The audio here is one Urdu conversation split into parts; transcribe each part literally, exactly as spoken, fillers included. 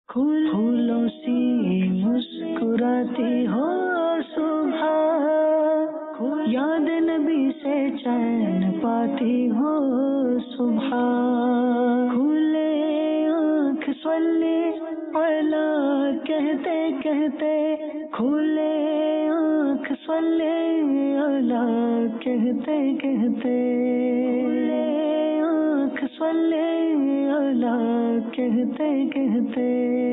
پھولوں سی مسکراتی ہو صبح، یاد نبی سے چین پاتی ہو صبح، کھلے آنکھ صلی علی کہتے کہتے، کھلے آنکھ صلی علی کہتے کہتے، کھلے آنکھ صلی علی کہتے کہتے۔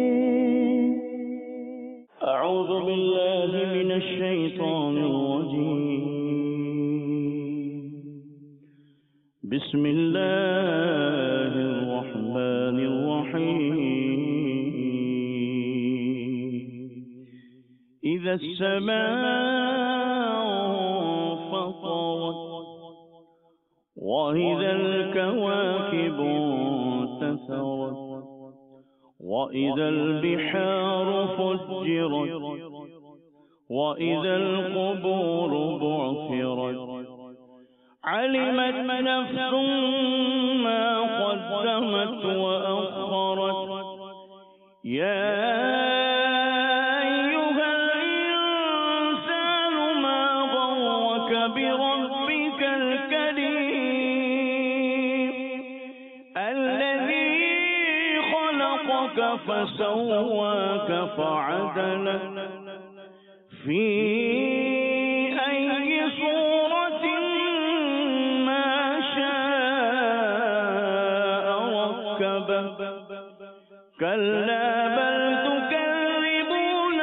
اعوذ باللہ من الشیطان الرجیم، بسم اللہ الرحمن الرحیم، اذا السماء انفطرت وإذا الكواكب انتثرت وإذا البحار فجرت وإذا القبور بعثرت علمت نفس ما قدمت وأخرت يا أيها الإنسان ما غرك بربك الكريم الذي فسواك فعدلك في أي صورة ما شاء ركبك كلا بل تكذبون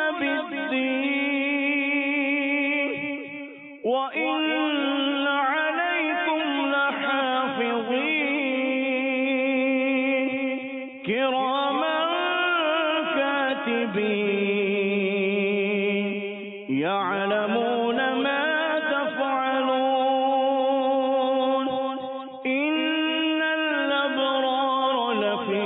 بالدين وإن عليكم لحافظين كراما يعلمون ما تفعلون إن الأبرار لفي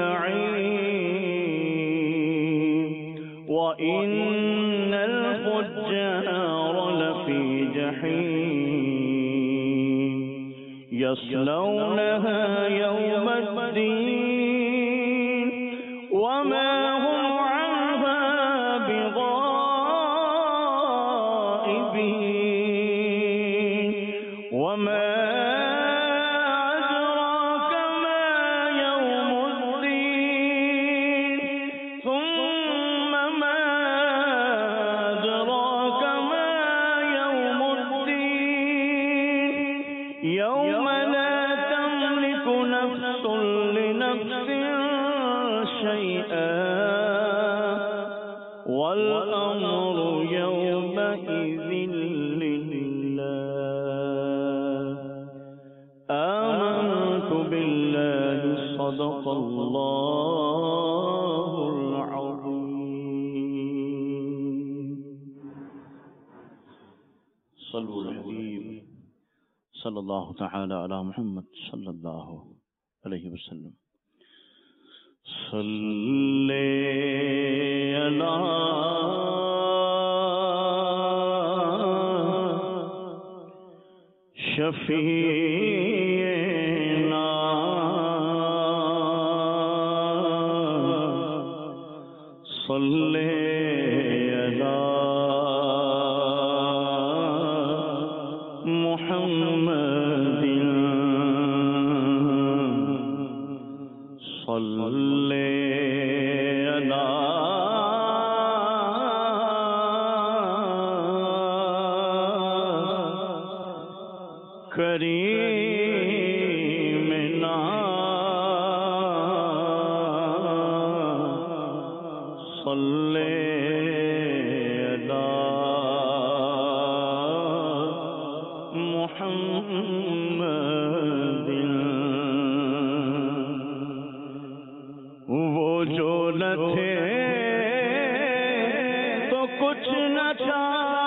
نعيم وإن الفجار لفي جحيم يصلونها يوم الدين وما هم عنها بغائبين وما أدراك ما يوم الدين ثم ما أدراك ما يوم الدين يوم لا تملك نفس لنفس شيئا والأمر يومئذ لله آمنت بالله صدق الله العظيم صلوا الحبيب صلى الله تعالى على محمد صلى الله عليه وسلم صلی علی شفیعنا صلی علی محمد صلی کریمنا صلی علی محمد وہ جو نہ تھے تو کچھ نہ تھا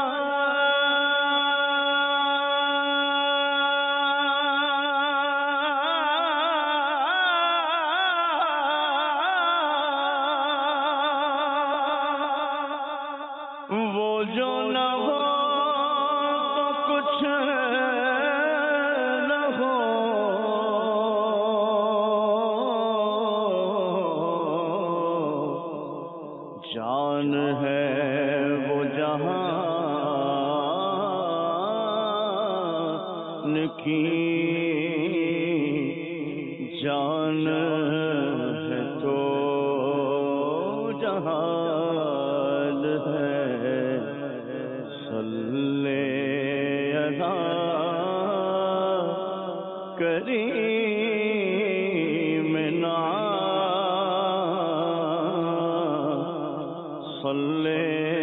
وہ جو نہ ہو تو کچھ نہ ہو جان ہے وہ جہان کی جان ہے تو جہان ہے صلی اللہ کریم نام صلی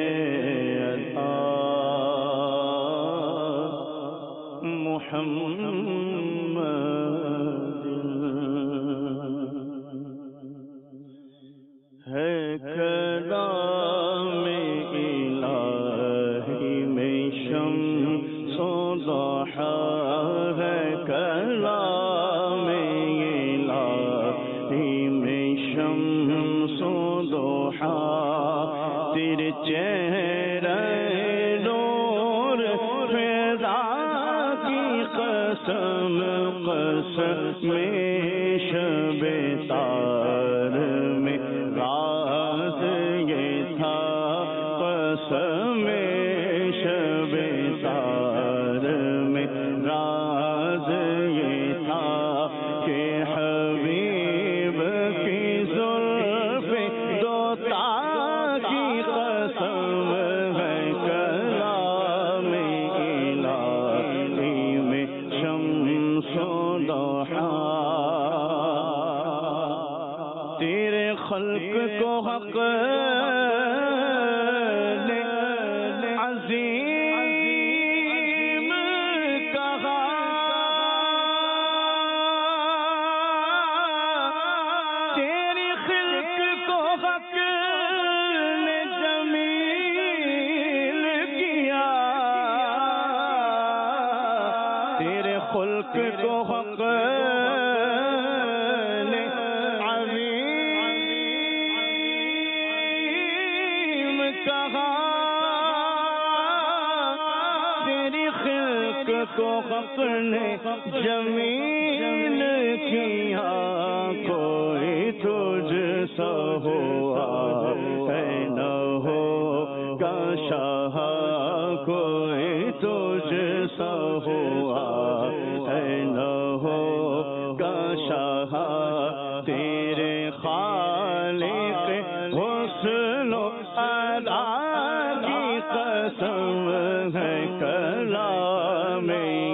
اللہ محمد ہے کلام الہی میں شمس و ضحا ہے کلام الہی میں شمس و ضحا تیرے چہرے نور فضا کی قسم قسم شب تار میں راز یہ تھا قسم شب تار میں راز یہ تھا کہ حبیب کی زلف دوتا کی قسم ہے کلام الہی میں شمس و ضحا تیرے خلق کو حق نے عظیم کہا تیری خلق کو حق نے جمیل کیا تیرے خلق کو حق نے عظیم کہا تیری خلق کو حق نے جمیل کیا کوئی تجھ سا ہوا ہے نہ ہو کا شاہ کوئی تجھ سا ہوا ہے نہ ہو کا شاہ تیرے خالق حسن و ادا کی قسم ہے کلام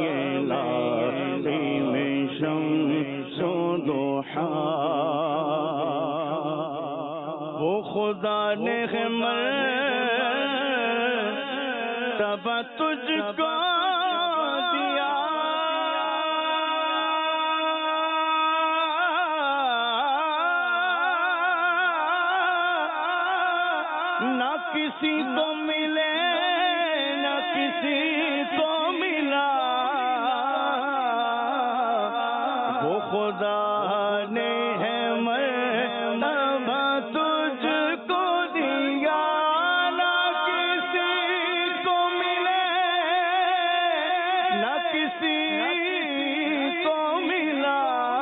الہی میں شمس و ضحا وہ خدا نے مرتبہ تجھ کو دیا نہ کسی کو ملے نہ کسی کو ملا وہ خدا نے ہے مرتبہ تجھ کو دیا نہ کسی کو ملے نہ کسی کو ملا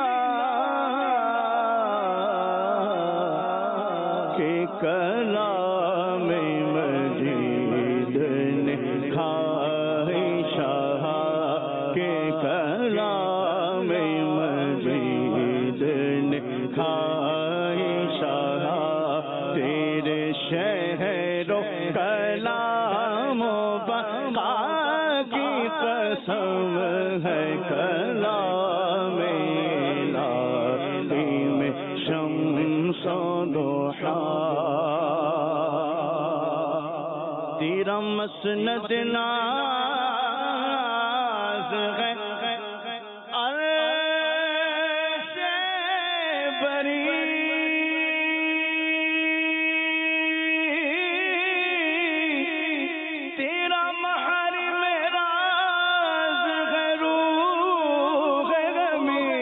کہ کلام مجید نے کھائی شاہ کہ کلام مجید نے کھائی شاہ تیرے شہر و کلام و بقا کی قسم ہے کلام الہی میں شمس و ضحا تیرا مسند ناز ہے عرش بری تیرا محرم راز ہے روح غمی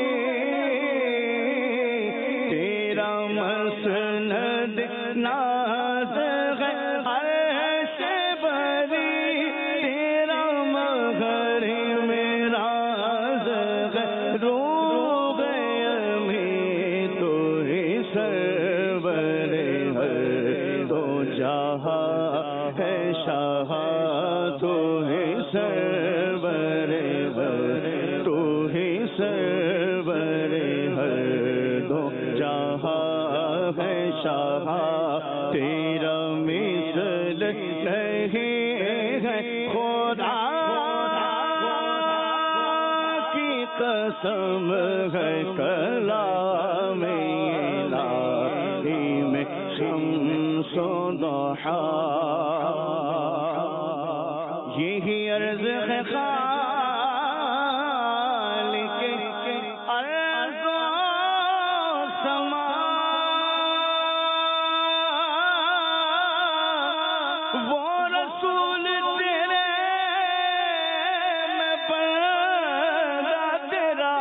تیرا مسند ناز ہے عرش بری تیرا محرم راز ہے روح غمی تو ہی سرور ہر تو جہاں ہے شاہ تو ہی سرور ور تو ہی سرور ہر دو جہاں ہے شاہ تیرا مثل نہیں ہے خدا کی قسم ہے کلام الہی میں شمس و ضحیٰ یہی عرض ہے خالق ارض و سما وہ رسول تیرے میں بندہ تیرا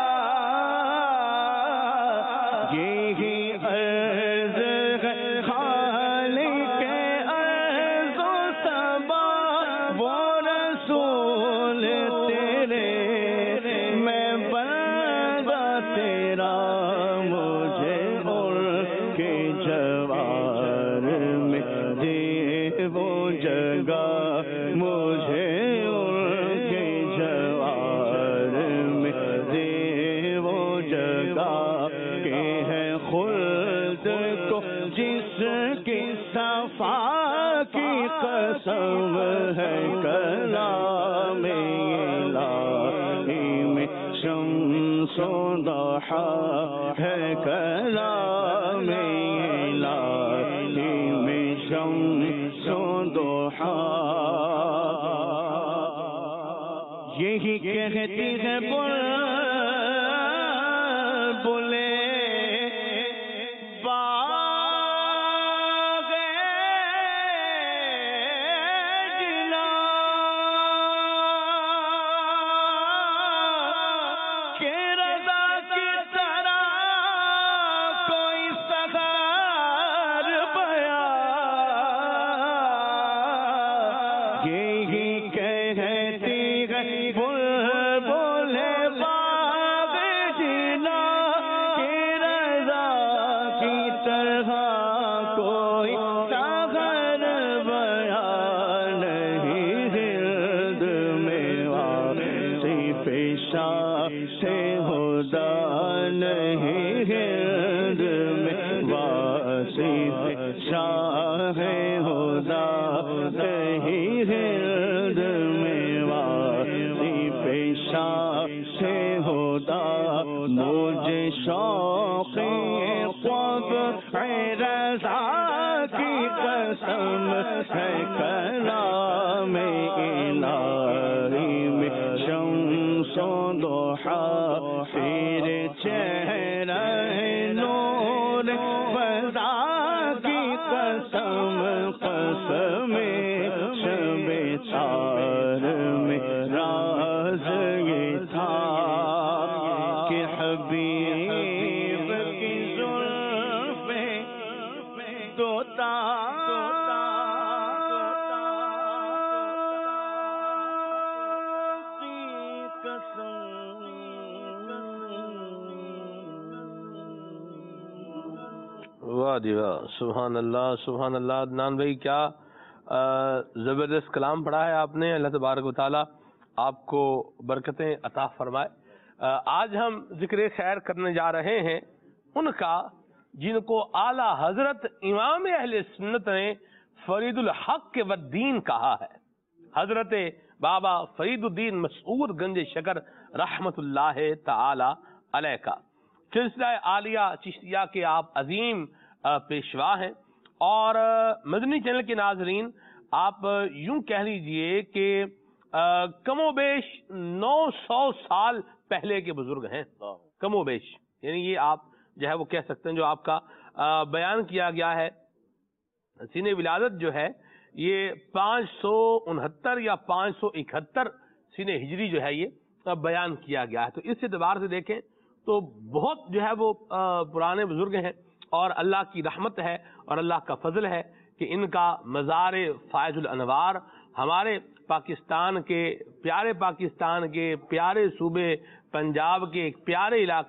یہی عرض ہے خالق ارض و سما وہ رسول تیرے میں بندہ تیرا مجھے اور کے جوار میں دے وہ جگہ مجھے اور کے جوار میں دے وہ جگہ کہ ہے خلد کو جس کی صفا کی قسم ہے کلام الہی میں شمس و ضحیٰ ہے کلام الہی میں شمس و ضحیٰ یہی کہتی ہے بلبلے باغ جنا کہ رضا کی طرح کوئی سحر بیان یہی کہتی ہے بلبلے باغ جنا کہ رضا کی طرح کوئی سحر بیان نہیں ہرد میں واصف شاہ سے خدا نہیں ہرد میں واصف شاہ خدا نہیں ہرد میں واصف شاہ سے خدا مجھے شوق طبع رضا کی قسم ہے کلام الہی میں شمس و ضحیٰ تیرے چہرہ نور فضا کی قسم قسم شب تار میں راز یہ تھا کہ حبیب کی زلفیں دوتا واہ جی واہ، سبحان اللہ سبحان اللہ۔ عدنان بھائی کیا زبردست کلام پڑھا ہے آپ نے، اللہ تبارک و تعالیٰ آپ کو برکتیں عطا فرمائے۔ آج ہم ذکر خیر کرنے جا رہے ہیں ان کا جن کو اعلیٰ حضرت امام اہل سنت نے فرید الحق کے والدین کہا ہے، حضرت بابا فرید الدین مسعود گنج شکر رحمت اللہ تعالی علیہ کا سلسلہ عالیہ چشتیہ کے آپ عظیم پیشوا ہیں، اور مدنی چینل کے ناظرین آپ یوں کہہ لیجئے کہ کم و بیش نو سو سال پہلے کے بزرگ ہیں، کم و بیش، یعنی یہ آپ جو ہے وہ کہہ سکتے ہیں جو آپ کا بیان کیا گیا ہے سین ولادت جو ہے یہ پانچ سو انہتر یا پانچ سو اکہتر سین ہجری جو ہے یہ بیان کیا گیا ہے۔ تو اس اعتبار سے دیکھیں تو بہت جو ہے وہ پرانے بزرگ ہیں، اور اللہ کی رحمت ہے اور اللہ کا فضل ہے کہ ان کا مزار فائز الانوار ہمارے پاکستان کے پیارے پاکستان کے پیارے صوبے پنجاب کے ایک پیارے علاقے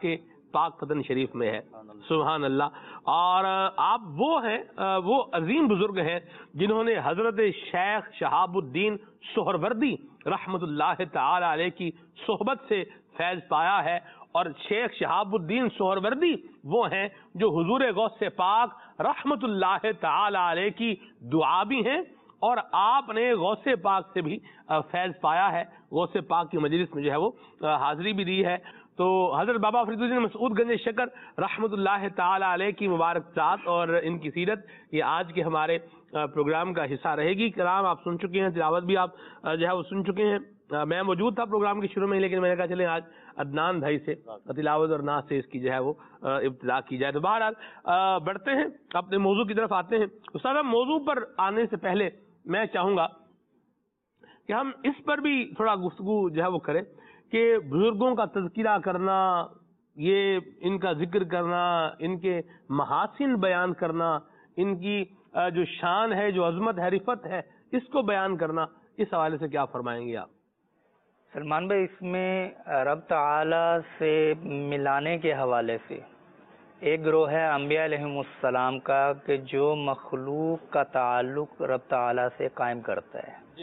پاک پتن شریف میں ہے. سبحان اللہ. اور آپ وہ ہیں, وہ عظیم بزرگ ہیں جنہوں نے حضرت شیخ شہاب الدین سہروردی رحمت اللہ تعالی علیہ کی صحبت سے فیض پایا ہے. اور شیخ شہاب الدین سہروردی وہ ہیں جو حضور غوث پاک رحمت اللہ تعالی علیہ کی دعا بھی ہیں, اور آپ نے غوث پاک سے بھی فیض پایا ہے, غوث پاک کی مجلس میں جو ہے وہ حاضری بھی دی ہے. تو حضرت بابا فرید الدین مسعود گنج شکر رحمت اللہ تعالی علیہ کی مبارک ذات اور ان کی سیرت یہ آج کے ہمارے پروگرام کا حصہ رہے گی. کلام آپ سن چکے ہیں, تلاوت بھی آپ جو ہے وہ سن چکے ہیں. میں موجود تھا پروگرام کے شروع میں, لیکن میں نے کہا چلیں آج عدنان بھائی سے تلاوت اور نعت سے اس کی جو ہے وہ ابتدا کی جائے. تو بہرحال بڑھتے ہیں, اپنے موضوع کی طرف آتے ہیں. استاد صاحب, موضوع پر آنے سے پہلے میں چاہوں گا کہ ہم اس پر بھی تھوڑا گفتگو جو ہے وہ کریں کہ بزرگوں کا تذکرہ کرنا, یہ ان کا ذکر کرنا, ان کے محاسن بیان کرنا, ان کی جو شان ہے, جو عظمت ہے, رفت ہے, اس کو بیان کرنا, اس حوالے سے کیا فرمائیں گے آپ؟ سلمان بھائی, اس میں رب تعالی سے ملانے کے حوالے سے ایک گروہ ہے انبیاء علیہم السلام کا کہ جو مخلوق کا تعلق رب تعالی سے قائم کرتا ہے, جی.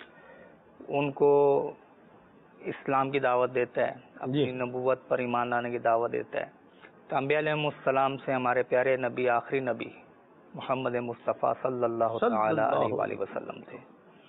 ان کو اسلام کی دعوت دیتا ہے, اپنی جی. نبوت پر ایمان لانے کی دعوت دیتا ہے. تو انبیاء علیہم السلام سے ہمارے پیارے نبی, آخری نبی محمد مصطفیٰ صلی اللہ تعالی علیہ وسلم تھے.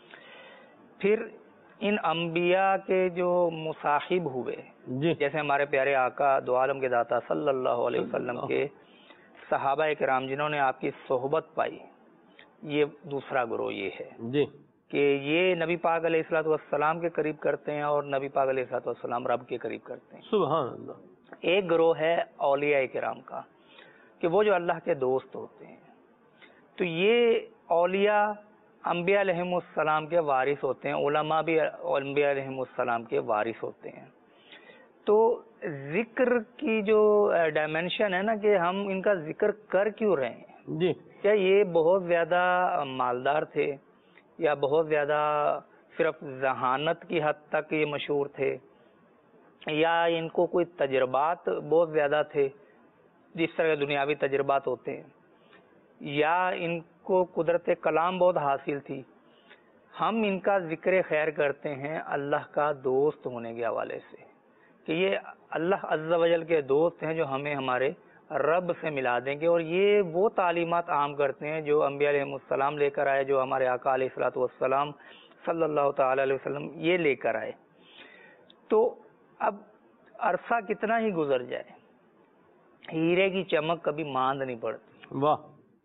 پھر ان انبیاء کے جو مصاحب ہوئے, جی. جیسے ہمارے پیارے آقا دو عالم کے داتا صلی اللہ علیہ وسلم کے صحابہ کرام جنہوں نے آپ کی صحبت پائی, یہ دوسرا گروہ یہ ہے, جی. کہ یہ نبی پاک علیہ الصلوۃ والسلام کے قریب کرتے ہیں اور نبی پاک علیہ الصلوۃ والسلام رب کے قریب کرتے ہیں. سبحان اللہ. ایک گروہ ہے اولیاء کرام کا کہ وہ جو اللہ کے دوست ہوتے ہیں. تو یہ اولیاء انبیاء علیہم السلام کے وارث ہوتے ہیں, علماء بھی انبیاء علیہم السلام کے وارث ہوتے ہیں. تو ذکر کی جو ڈائمنشن ہے نا, کہ ہم ان کا ذکر کر کیوں رہے ہیں, جی. کیا یہ بہت زیادہ مالدار تھے, یا بہت زیادہ صرف ذہانت کی حد تک یہ مشہور تھے, یا ان کو کوئی تجربات بہت زیادہ تھے جس طرح دنیاوی تجربات ہوتے ہیں, یا ان کو قدرت کلام بہت حاصل تھی. ہم ان کا ذکر خیر کرتے ہیں اللہ کا دوست ہونے کے حوالے سے, کہ یہ اللہ عز و جل کے دوست ہیں جو ہمیں ہمارے رب سے ملا دیں گے. اور یہ وہ تعلیمات عام کرتے ہیں جو انبیاء علیہ السلام لے کر آئے, جو ہمارے آقا علیہ الصلوۃ والسلام صلی اللہ تعالی علیہ وسلم یہ لے کر آئے. تو اب عرصہ کتنا ہی گزر جائے, ہیرے کی چمک کبھی ماند نہیں پڑتی. واہ.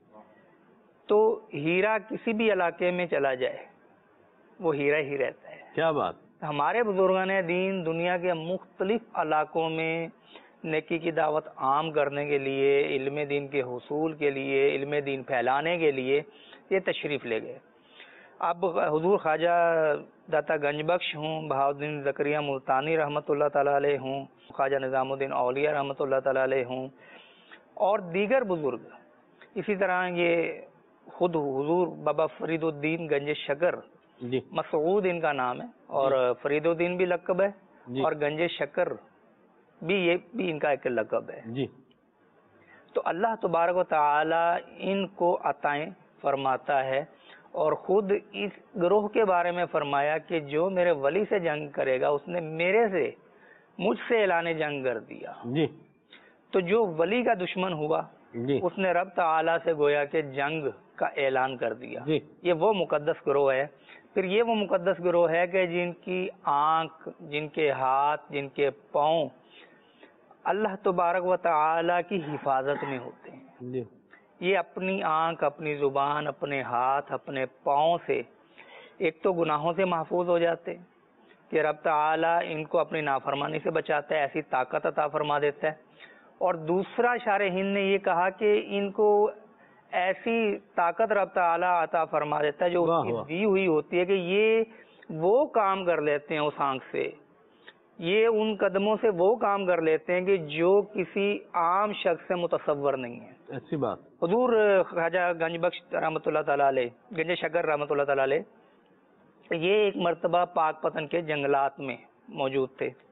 تو ہیرا کسی بھی علاقے میں چلا جائے وہ ہیرا ہی رہتا ہے. کیا بات. ہمارے بزرگان دین دنیا کے مختلف علاقوں میں نیکی کی دعوت عام کرنے کے لیے, علم دین کے حصول کے لیے, علم دین پھیلانے کے لیے یہ تشریف لے گئے. اب حضور خواجہ داتا گنج بخش ہوں, بہاؤالدین زکریا ملتانی رحمۃ اللہ تعالی علیہ ہوں, خواجہ نظام الدین اولیاء رحمۃ اللہ تعالی علیہ ہوں, اور دیگر بزرگ. اسی طرح یہ خود حضور بابا فرید الدین گنج شکر, جی. مسعود ان کا نام ہے, اور جی. فرید الدین بھی لقب ہے, جی. اور گنج شکر بھی یہ بھی ان کا ایک لقب ہے. جی. تو اللہ تبارک و تعالی ان کو عطائیں فرماتا ہے, اور خود اس گروہ کے بارے میں فرمایا کہ جو میرے ولی سے جنگ کرے گا اس نے میرے سے مجھ سے اعلان جنگ کر دیا. جی. تو جو ولی کا دشمن ہوا, جی. اس نے رب تعالی سے گویا کہ جنگ کا اعلان کر دیا. جی. یہ وہ مقدس گروہ ہے. پھر یہ وہ مقدس گروہ ہے کہ جن کی آنکھ, جن کے ہاتھ, جن کے پاؤں اللہ تبارک و تعالی کی حفاظت میں ہوتے ہیں. جی. یہ اپنی آنکھ, اپنی زبان, اپنے ہاتھ, اپنے پاؤں سے ایک تو گناہوں سے محفوظ ہو جاتے ہیں کہ رب تعالی ان کو اپنی نافرمانی سے بچاتا ہے, ایسی طاقت عطا فرما دیتا ہے. اور دوسرا شارح ہند نے یہ کہا کہ ان کو ایسی طاقت رب تعالی عطا فرما دیتا ہے جو اس کی دی ہوئی ہوتی ہے کہ یہ وہ کام کر لیتے ہیں اس آنکھ سے, یہ ان قدموں سے وہ کام کر لیتے ہیں کہ جو کسی عام شخص سے متصور نہیں ہے. ایسی بات. حضور خواجہ گنج بخش رحمۃ اللہ تعالی علیہ, گنج شکر رحمۃ اللہ تعالی علیہ, یہ ایک مرتبہ پاک پتن کے جنگلات میں موجود تھے.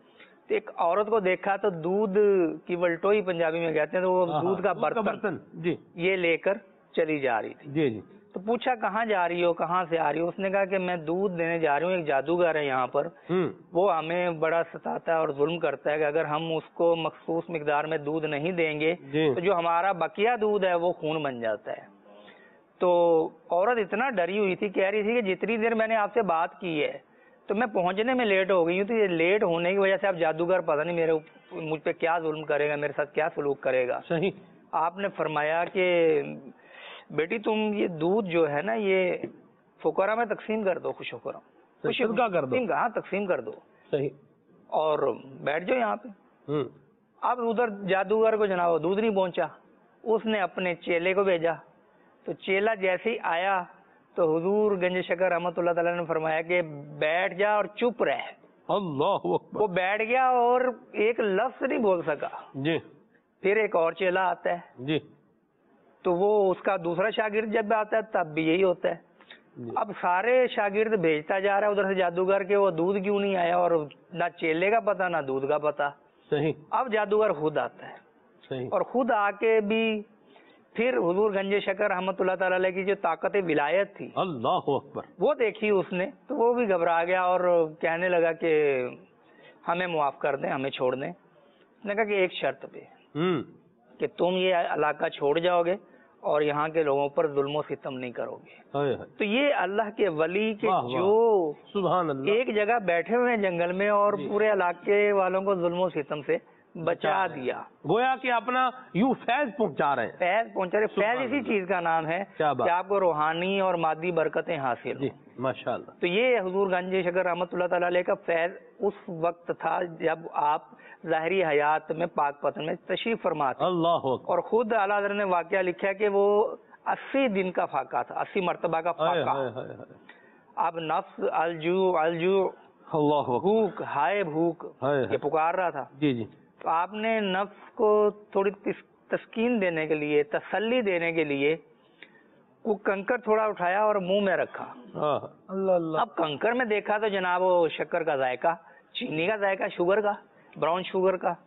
ایک عورت کو دیکھا تو دودھ کی ولٹوئی پنجابی میں کہتے ہیں، تو وہ دودھ کا برتن جی یہ لے کر چلی جا رہی تھی. جی جی تو پوچھا کہاں جا رہی ہو، کہاں سے آ رہی ہو؟ اس نے کہا کہ میں دودھ دینے جا رہی ہوں، ایک جادوگر ہے یہاں پر، ہوں وہ ہمیں بڑا ستاتا ہے اور ظلم کرتا ہے کہ اگر ہم اس کو مخصوص مقدار میں دودھ نہیں دیں گے جی تو جو ہمارا بقیہ دودھ ہے وہ خون بن جاتا ہے. تو عورت اتنا ڈری ہوئی تھی، کہہ رہی تھی کہ جتنی دیر میں نے آپ سے بات کی ہے تو میں پہنچنے میں لیٹ ہو گئی ہوں، تو یہ لیٹ ہونے کی وجہ سے آپ جادوگر پتہ نہیں میرے مجھ پہ کیا ظلم کرے گا، میرے ساتھ کیا سلوک کرے گا. صحیح. آپ نے فرمایا کہ بیٹی تم یہ دودھ جو ہے نا یہ فقراء میں تقسیم کر دو، خوش ہو کر صدقہ کر دو. ہاں تقسیم کر دو. صحیح. اور بیٹھ جاؤ یہاں پہ. ہوں اب ادھر جادوگر کو جناب دودھ نہیں پہنچا، اس نے اپنے چیلے کو بھیجا. تو چیلا جیسے ہی آیا تو حضور گنج شکر رحمۃ اللہ تعالیٰ نے فرمایا کہ بیٹھ جا اور چپ رہ. اللہ اکبر. وہ بیٹھ گیا اور ایک لفظ نہیں بول سکا. جی. پھر ایک اور چیلا آتا ہے. جی. تو وہ اس کا دوسرا شاگرد جب آتا ہے تب بھی یہی ہوتا ہے. جی. اب سارے شاگرد بھیجتا جا رہا ہے ادھر سے جادوگر کے وہ دودھ کیوں نہیں آیا، اور نہ چیلے کا پتہ نہ دودھ کا پتہ. صحیح. اب جادوگر خود آتا ہے. صحیح. اور خود آ کے بھی پھر حضور گنج شکر رحمۃ اللہ تعالی علیہ کی جو طاقت ولایت تھی اللہ اکبر وہ دیکھی اس نے، تو وہ بھی گھبرا گیا اور کہنے لگا کہ ہمیں معاف کر دیں، ہمیں چھوڑ دیں. اس نے کہا کہ ایک شرط پہ ہوں کہ تم یہ علاقہ چھوڑ جاؤ گے اور یہاں کے لوگوں پر ظلم و ستم نہیں کرو گے. تو یہ اللہ کے ولی کے جو سبحان اللہ ایک جگہ بیٹھے ہوئے ہیں جنگل میں اور پورے علاقے والوں کو ظلم و ستم سے بچا دیا، گویا کہ اپنا یوں فیض پہنچا رہے ہیں. فیض پہنچا رہے. فیض اسی چیز کا نام ہے کہ آپ کو روحانی اور مادی برکتیں حاصل جی ماشاء اللہ. تو یہ حضور گنج شکر رحمۃ اللہ تعالی علیہ کا فیض اس وقت تھا جب آپ ظاہری حیات میں پاک پتن میں تشریف فرما تھے. اللہ اکبر. اور خود اعلیٰ حضرت نے واقعہ لکھا ہے کہ وہ اسی دن کا فاقہ تھا، اسی مرتبہ کا فاقہ. اب نفس الجو الجو اللہ بھوک ہائے بھوک یہ پکار رہا تھا. جی جی. تو آپ نے نفس کو تھوڑی تسکین دینے کے لیے، تسلی دینے کے لیے وہ کنکر تھوڑا اٹھایا اور منہ میں رکھا. اللہ اللہ. اب کنکر میں دیکھا تو جناب وہ شکر کا ذائقہ، چینی کا ذائقہ، شوگر کا، براؤن شوگر کا.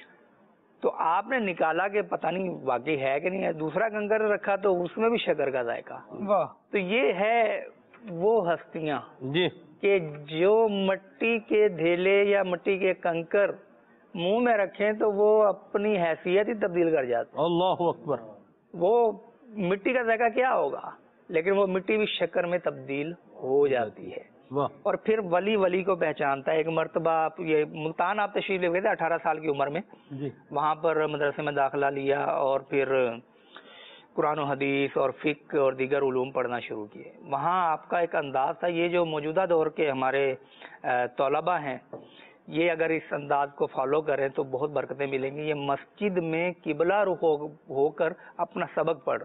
تو آپ نے نکالا کہ پتہ نہیں واقعی ہے کہ نہیں ہے. دوسرا کنکر رکھا تو اس میں بھی شکر کا ذائقہ. واہ. تو یہ ہے وہ ہستیاں جی کہ جو مٹی کے دھیلے یا مٹی کے کنکر منہ میں رکھیں تو وہ اپنی حیثیت ہی تبدیل کر جاتے. اللہ اکبر. وہ مٹی کا ذائقہ کیا ہوگا لیکن وہ مٹی بھی شکر میں تبدیل ہو جاتی ہے. اور پھر ولی ولی کو پہچانتا ہے. ایک مرتبہ یہ ملتان آپ تشریف لے گئے تھے اٹھارہ سال کی عمر میں. جی. وہاں پر مدرسے میں داخلہ لیا اور پھر قرآن و حدیث اور فقہ اور دیگر علوم پڑھنا شروع کیے. وہاں آپ کا ایک انداز تھا، یہ جو موجودہ دور کے ہمارے طلباء ہیں یہ اگر اس انداز کو فالو کریں تو بہت برکتیں ملیں گی. یہ مسجد میں قبلہ رخ ہو کر اپنا سبق پڑھ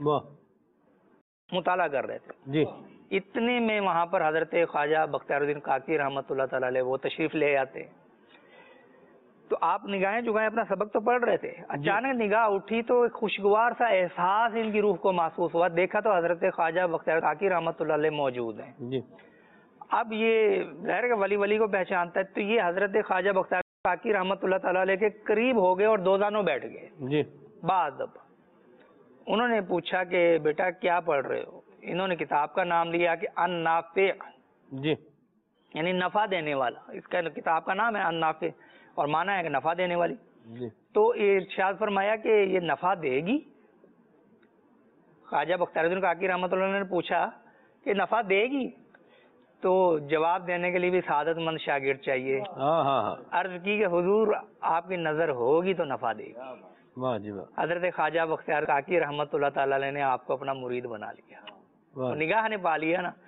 مطالعہ کر رہے تھے. جی. اتنے میں وہاں پر حضرت خواجہ بختیار الدین کاکی رحمۃ اللہ تعالی علیہ وہ تشریف لے آتے. تو آپ نگاہیں جگائیں اپنا سبق تو پڑھ رہے تھے، اچانک نگاہ اٹھی تو ایک خوشگوار سا احساس ان کی روح کو محسوس ہوا. دیکھا تو حضرت خواجہ بختیار کاکی رحمۃ اللہ علیہ موجود ہیں. جی. اب یہ ظاہر ہے ولی ولی کو پہچانتا ہے. تو یہ حضرت خواجہ بختیار کاکی رحمۃ اللہ تعالی علیہ کے قریب ہو گئے اور دو دانوں بیٹھ گئے. جی. بعد اب انہوں نے پوچھا کہ بیٹا کیا پڑھ رہے ہو؟ انہوں نے کتاب کا نام لیا کہ النافع. جی. یعنی نفع دینے والا. اس کا کتاب کا نام ہے النافع اور معنی ہے کہ نفع دینے والی. جی. تو ارشاد فرمایا کہ یہ نفع دے گی؟ خواجہ بختیار الدین کاکی رحمۃ اللہ نے پوچھا کہ نفع دے گی؟ تو جواب دینے کے لیے بھی سعادت مند شاگرد چاہیے. ہاں ہاں ہاں. عرض کی کہ حضور آپ کی نظر ہوگی تو نفع دے گی. واہ جی واہ. حضرت خواجہ بختیار کاکی رحمۃ اللہ تعالی علیہ نے آپ کو اپنا مرید بنا لیا. نگاہ نے پا لیا نا.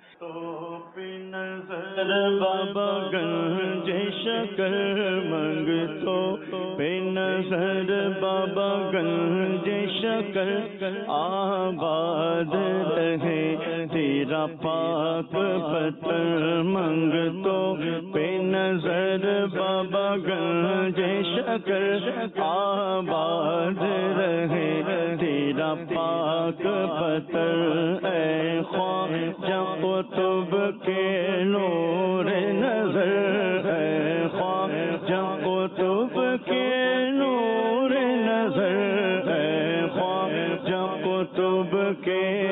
نظر بابا گنج شکر منگ تو پہ نظر بابا گنج شکر آباد رہے تیرا پاک پتر منگ تو پہ نظر بابا گنج شکر آباد رہے تیرا پاک پتر اے خواجہ قطب کے نور نظر اے خواجہ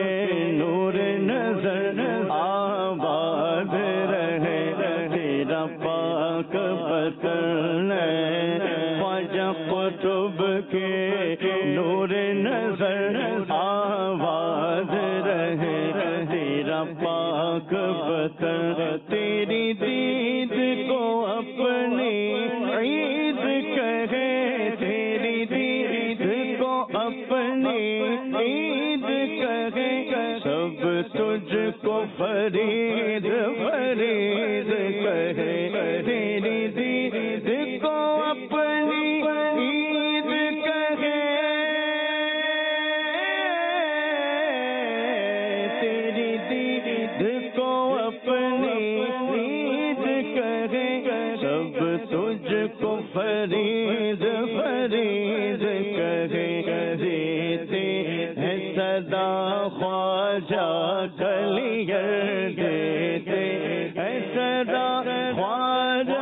نور نظر آباد رہے تیرا پاک پتن خواجہ قطب کے نور نظر آباد رہے تیرا پاک پتن تیری دید کو اپنی عید کہے تیری دید کو اپنی عید کہے سب تجھ کو فرید فرید کہے تیری دید کو اپنی عید کہے تیری دید کو اپنی عید کہے سب تجھ کو فرید فرید کہے دیتے ہیں صدا خواجہ کلیئر دیتے ہیں صدا خواجہ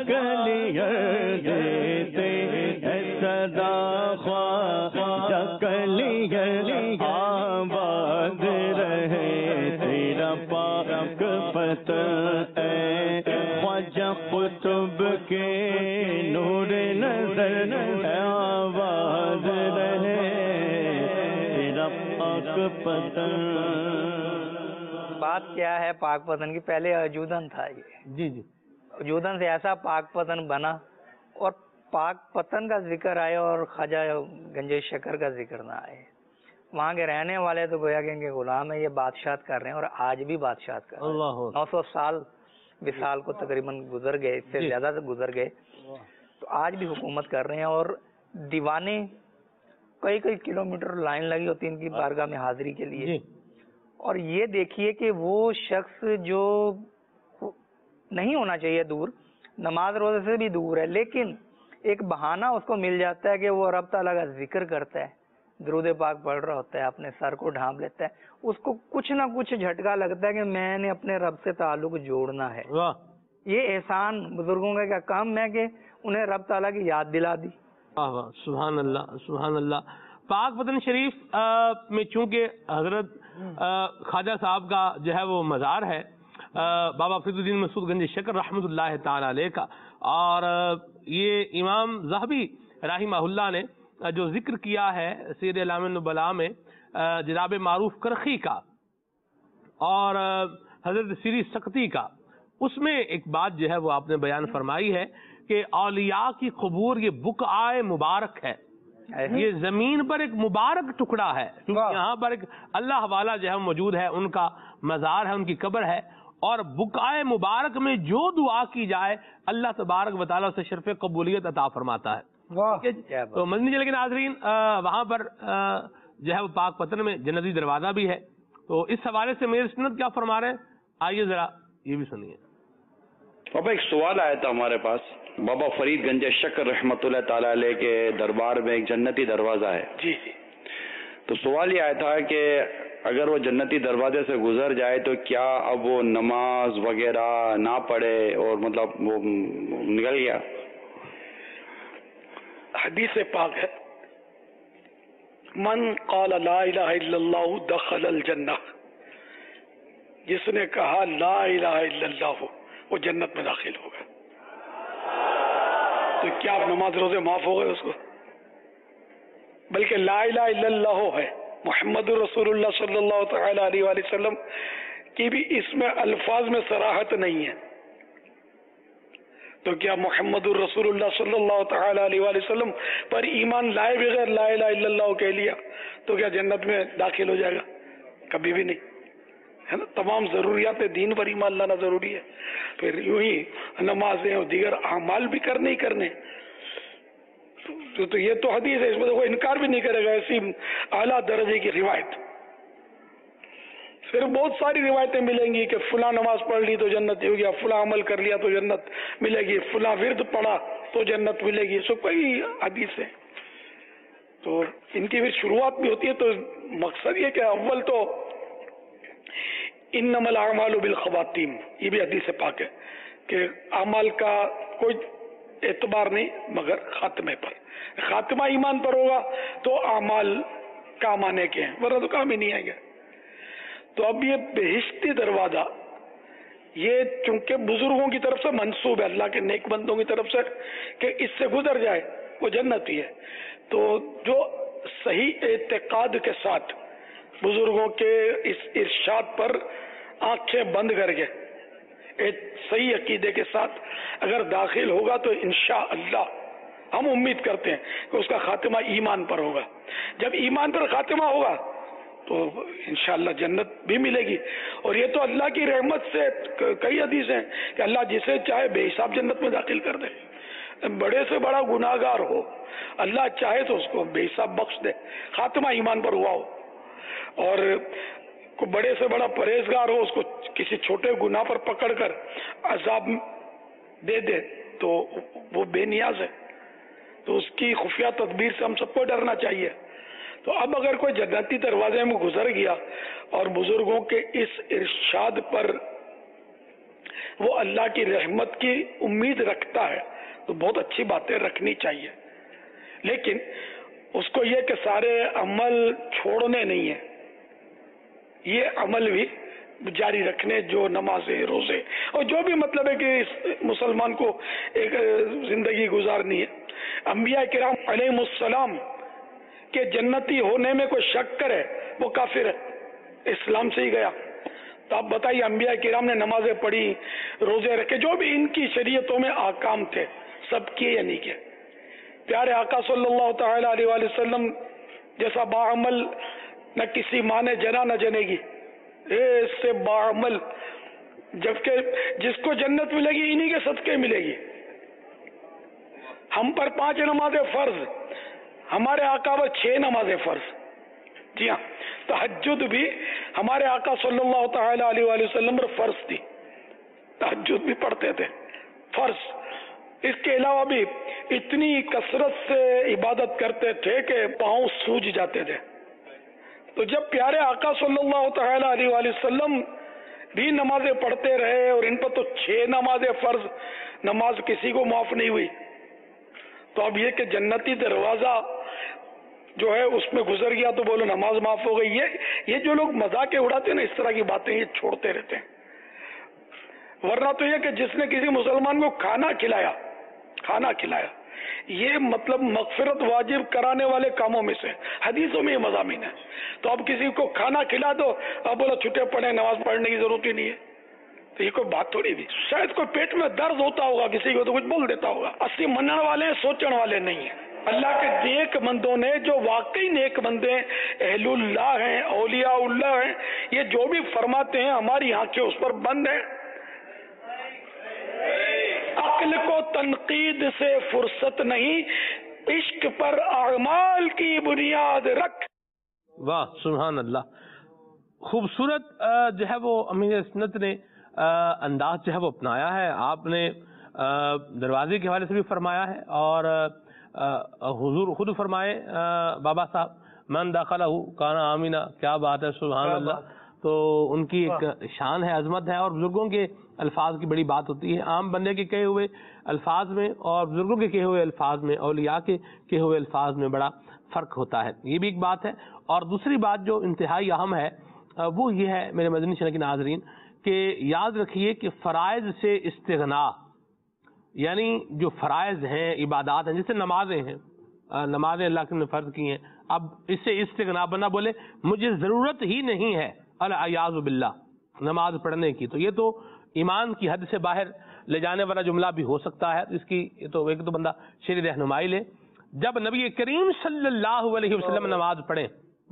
کلیئر دیتے ہیں صدا خواجہ کلیئر آباد رہے تیرا پاک پتن اے خواجہ قطب کے نور نظر آباد رہے تیرا پاک پتن. بات کیا ہے پاک پتن کی؟ پہلے اجودن تھا یہ، جی جی اجودن سے ایسا پاک پتن بنا اور پاک پتن کا ذکر آئے اور خواجہ گنج شکر کا ذکر نہ آئے. وہاں کے رہنے والے تو گویا کہ ان کے غلام ہیں، یہ بادشاہت کر رہے ہیں اور آج بھی بادشاہت کر رہے ہیں. اللہ نو سو سال وصال کو تقریباً گزر گئے، اس سے زیادہ سے گزر گئے، تو آج بھی حکومت کر رہے ہیں. اور دیوانے کئی کئی کلومیٹر لائن لگی ہوتی ہے ان کی بارگاہ میں حاضری کے لیے. اور یہ دیکھیے کہ وہ شخص جو نہیں ہونا چاہیے دور، نماز روزے سے بھی دور ہے، لیکن ایک بہانہ اس کو مل جاتا ہے کہ وہ رب تعالیٰ کا ذکر کرتا ہے، درود پاک پڑھ رہا ہوتا ہے، اپنے سر کو ڈھانپ لیتا ہے، اس کو کچھ نہ کچھ جھٹکا لگتا ہے کہ میں نے اپنے رب سے تعلق جوڑنا ہے. یہ احسان بزرگوں کا کیا کام ہے کہ انہیں رب تعالیٰ کی یاد دلا دی. سبحان اللہ سبحان اللہ. پاک پتن شریف میں چونکہ حضرت خواجہ صاحب کا جو ہے وہ مزار ہے، بابا فرید الدین مسعود گنج شکر رحمۃ اللہ تعالی علیہ کا، اور یہ امام ذہبی رحمہ اللہ نے جو ذکر کیا ہے سیر اعلام النبلاء میں جناب معروف کرخی کا اور حضرت سری سکتی کا، اس میں ایک بات جو ہے وہ آپ نے بیان فرمائی ہے کہ اولیاء کی قبور یہ بقعہ مبارک ہے، یہ زمین پر ایک مبارک ٹکڑا ہے، یہاں پر ایک اللہ والا جو ہے موجود ہے، ان کا مزار ہے، ان کی قبر ہے، اور بقعہ مبارک میں جو دعا کی جائے اللہ تبارک و تعالیٰ اسے شرف قبولیت عطا فرماتا ہے. تو مدنی چینل کے ناظرین وہاں پر جو ہے وہ پاک پتن میں جنتی دروازہ بھی ہے، تو اس حوالے سے میرے سنت کیا فرما رہے ہیں آئیے ذرا یہ بھی سنیے. بابا ایک سوال آیا تھا ہمارے پاس، بابا فرید گنج شکر رحمۃ اللہ تعالی علیہ کے دربار میں ایک جنتی دروازہ ہے. جی جی. تو سوال یہ آیا تھا کہ اگر وہ جنتی دروازے سے گزر جائے تو کیا اب وہ نماز وغیرہ نہ پڑھے اور مطلب وہ نکل گیا؟ حدیث پاک ہے، من قال لا الہ الا اللہ دخل الجنہ، جس نے کہا لا الہ الا اللہ وہ جنت میں داخل ہو گئے. تو کیا آپ نماز روزے معاف ہو گئے اس کو؟ بلکہ لا الہ الا اللہ ہے، محمد رسول اللہ صلی اللہ تعالی علیہ وآلہ وسلم کی بھی اس میں الفاظ میں صراحت نہیں ہے، تو کیا محمد الرسول اللہ صلی اللہ تعالی علیہ وآلہ وسلم پر ایمان لائے بغیر لا الہ الا اللہ کہہ لیا تو کیا جنت میں داخل ہو جائے گا؟ کبھی بھی نہیں، ہے نا. تمام ضروریات دین پر ایمان لانا ضروری ہے. پھر یوں ہی نمازیں اور دیگر اعمال بھی کرنے ہی کرنے، تو, تو یہ تو حدیث ہے، اس میں تو کوئی انکار بھی نہیں کرے گا. ایسی اعلیٰ درجے کی روایت، پھر بہت ساری روایتیں ملیں گی کہ فلاں نماز پڑھ لی تو جنت ہو گیا، فلاں عمل کر لیا تو جنت ملے گی، فلاں ورد پڑھا تو جنت ملے گی، سو کئی حدیث ہے. تو ان کی پھر شروعات بھی ہوتی ہے. تو مقصد یہ کہ اول تو انما الاعمال بالخواتیم، یہ بھی حدیث پاک ہے کہ اعمال کا کوئی اعتبار نہیں مگر خاتمے پر. خاتمہ ایمان پر ہوگا تو اعمال کام آنے کے ہیں، ورنہ تو کام ہی نہیں آئے گا. تو اب یہ بہشتی دروازہ یہ چونکہ بزرگوں کی طرف سے منسوب ہے، اللہ کے نیک بندوں کی طرف سے کہ اس سے گزر جائے وہ جنتی ہے، تو جو صحیح اعتقاد کے ساتھ بزرگوں کے اس ارشاد پر آنکھیں بند کر کے ایک صحیح عقیدے کے ساتھ اگر داخل ہوگا تو انشاءاللہ ہم امید کرتے ہیں کہ اس کا خاتمہ ایمان پر ہوگا. جب ایمان پر خاتمہ ہوگا تو انشاءاللہ جنت بھی ملے گی. اور یہ تو اللہ کی رحمت سے کئی حدیث ہیں کہ اللہ جسے چاہے بے حساب جنت میں داخل کر دے. بڑے سے بڑا گناہگار ہو اللہ چاہے تو اس کو بے حساب بخش دے، خاتمہ ایمان پر ہوا ہو. اور کوئی بڑے سے بڑا پرہیزگار ہو اس کو کسی چھوٹے گناہ پر پکڑ کر عذاب دے دے تو وہ بے نیاز ہے. تو اس کی خفیہ تدبیر سے ہم سب کو ڈرنا چاہیے. تو اب اگر کوئی جنتی دروازے میں گزر گیا اور بزرگوں کے اس ارشاد پر وہ اللہ کی رحمت کی امید رکھتا ہے تو بہت اچھی باتیں رکھنی چاہیے، لیکن اس کو یہ کہ سارے عمل چھوڑنے نہیں ہیں، یہ عمل بھی جاری رکھنے، جو نمازیں روزے اور جو بھی مطلب ہے کہ اس مسلمان کو ایک زندگی گزارنی ہے. انبیاء کرام علیہم السلام کہ جنتی ہونے میں کوئی شک کرے وہ کافر ہے، اسلام سے ہی گیا. تو آپ بتائیے انبیاء کرام نے نمازیں پڑھی، روزے رکھے، جو بھی ان کی شریعتوں میں احکام تھے سب کیے یا نہیں کیے. پیارے آقا صلی اللہ تعالی علیہ وآلہ وسلم جیسا باعمل نہ کسی ماں نے جنا نہ جنے گی، اس سے باعمل، جبکہ جس کو جنت ملے گی انہی کے صدقے ملے گی. ہم پر پانچ نمازیں فرض، ہمارے آقا پر چھ نمازیں فرض. جی ہاں، تہجد بھی ہمارے آقا صلی اللہ تعالی علیہ وآلہ وسلم پر فرض تھی، تہجد بھی پڑھتے تھے فرض. اس کے علاوہ بھی اتنی کثرت سے عبادت کرتے تھے کہ پاؤں سوج جاتے تھے. تو جب پیارے آقا صلی اللہ تعالی علیہ وآلہ وسلم بھی نمازیں پڑھتے رہے اور ان پر تو چھ نمازیں فرض، نماز کسی کو معاف نہیں ہوئی، تو اب یہ کہ جنتی دروازہ جو ہے اس میں گزر گیا تو بولو نماز معاف ہو گئی. یہ یہ جو لوگ مذاق اڑاتے ہیں نا اس طرح کی باتیں یہ چھوڑتے رہتے ہیں. ورنہ تو یہ کہ جس نے کسی مسلمان کو کھانا کھلایا کھانا کھلایا یہ مطلب مغفرت واجب کرانے والے کاموں میں سے، حدیثوں میں یہ مضامین ہے. تو اب کسی کو کھانا کھلا دو، اب بولا چھٹے پڑے، نماز پڑھنے کی ضرورت ہی نہیں ہے. تو یہ کوئی بات تھوڑی بھی. شاید کوئی پیٹ میں درد ہوتا ہوگا کسی کو تو کچھ بول دیتا ہوگا. اصلی منن والے سوچن والے نہیں ہیں. اللہ کے نیک بندوں نے جو واقعی نیک بندے اہل اللہ ہیں، اولیاء اللہ ہیں، یہ جو بھی فرماتے ہیں ہماری آنکھیں اس پر بند ہیں. عقل کو تنقید سے فرصت نہیں، عشق پر اعمال کی بنیاد رکھ. واہ سبحان اللہ. خوبصورت جو ہے وہ امیر سنت نے انداز جو ہے وہ اپنایا ہے. آپ نے دروازے کے حوالے سے بھی فرمایا ہے اور حضور خود فرمائے بابا صاحب من دخلہ کان آمینہ. کیا بات ہے سبحان اللہ. تو ان کی ایک شان ہے، عظمت ہے، اور بزرگوں کے الفاظ کی بڑی بات ہوتی ہے. عام بندے کے کہے ہوئے الفاظ میں اور بزرگوں کے کہے ہوئے الفاظ میں، اولیاء کے کہے ہوئے الفاظ میں بڑا فرق ہوتا ہے. یہ بھی ایک بات ہے. اور دوسری بات جو انتہائی اہم ہے وہ یہ ہے میرے مدنی چینل کے ناظرین کہ یاد رکھیے کہ فرائض سے استغنا، یعنی جو فرائض ہیں، عبادات ہیں، جیسے نمازیں ہیں، نمازیں اللہ نے فرض کی ہیں، اب اس سے استغنا بنا بولے مجھے ضرورت ہی نہیں ہے الیاذ باللہ نماز پڑھنے کی، تو یہ تو ایمان کی حد سے باہر لے جانے والا جملہ بھی ہو سکتا ہے. اس کی تو ایک تو بندہ شیری رہنمائی لے. جب نبی کریم صلی اللہ علیہ وسلم نماز پڑھیں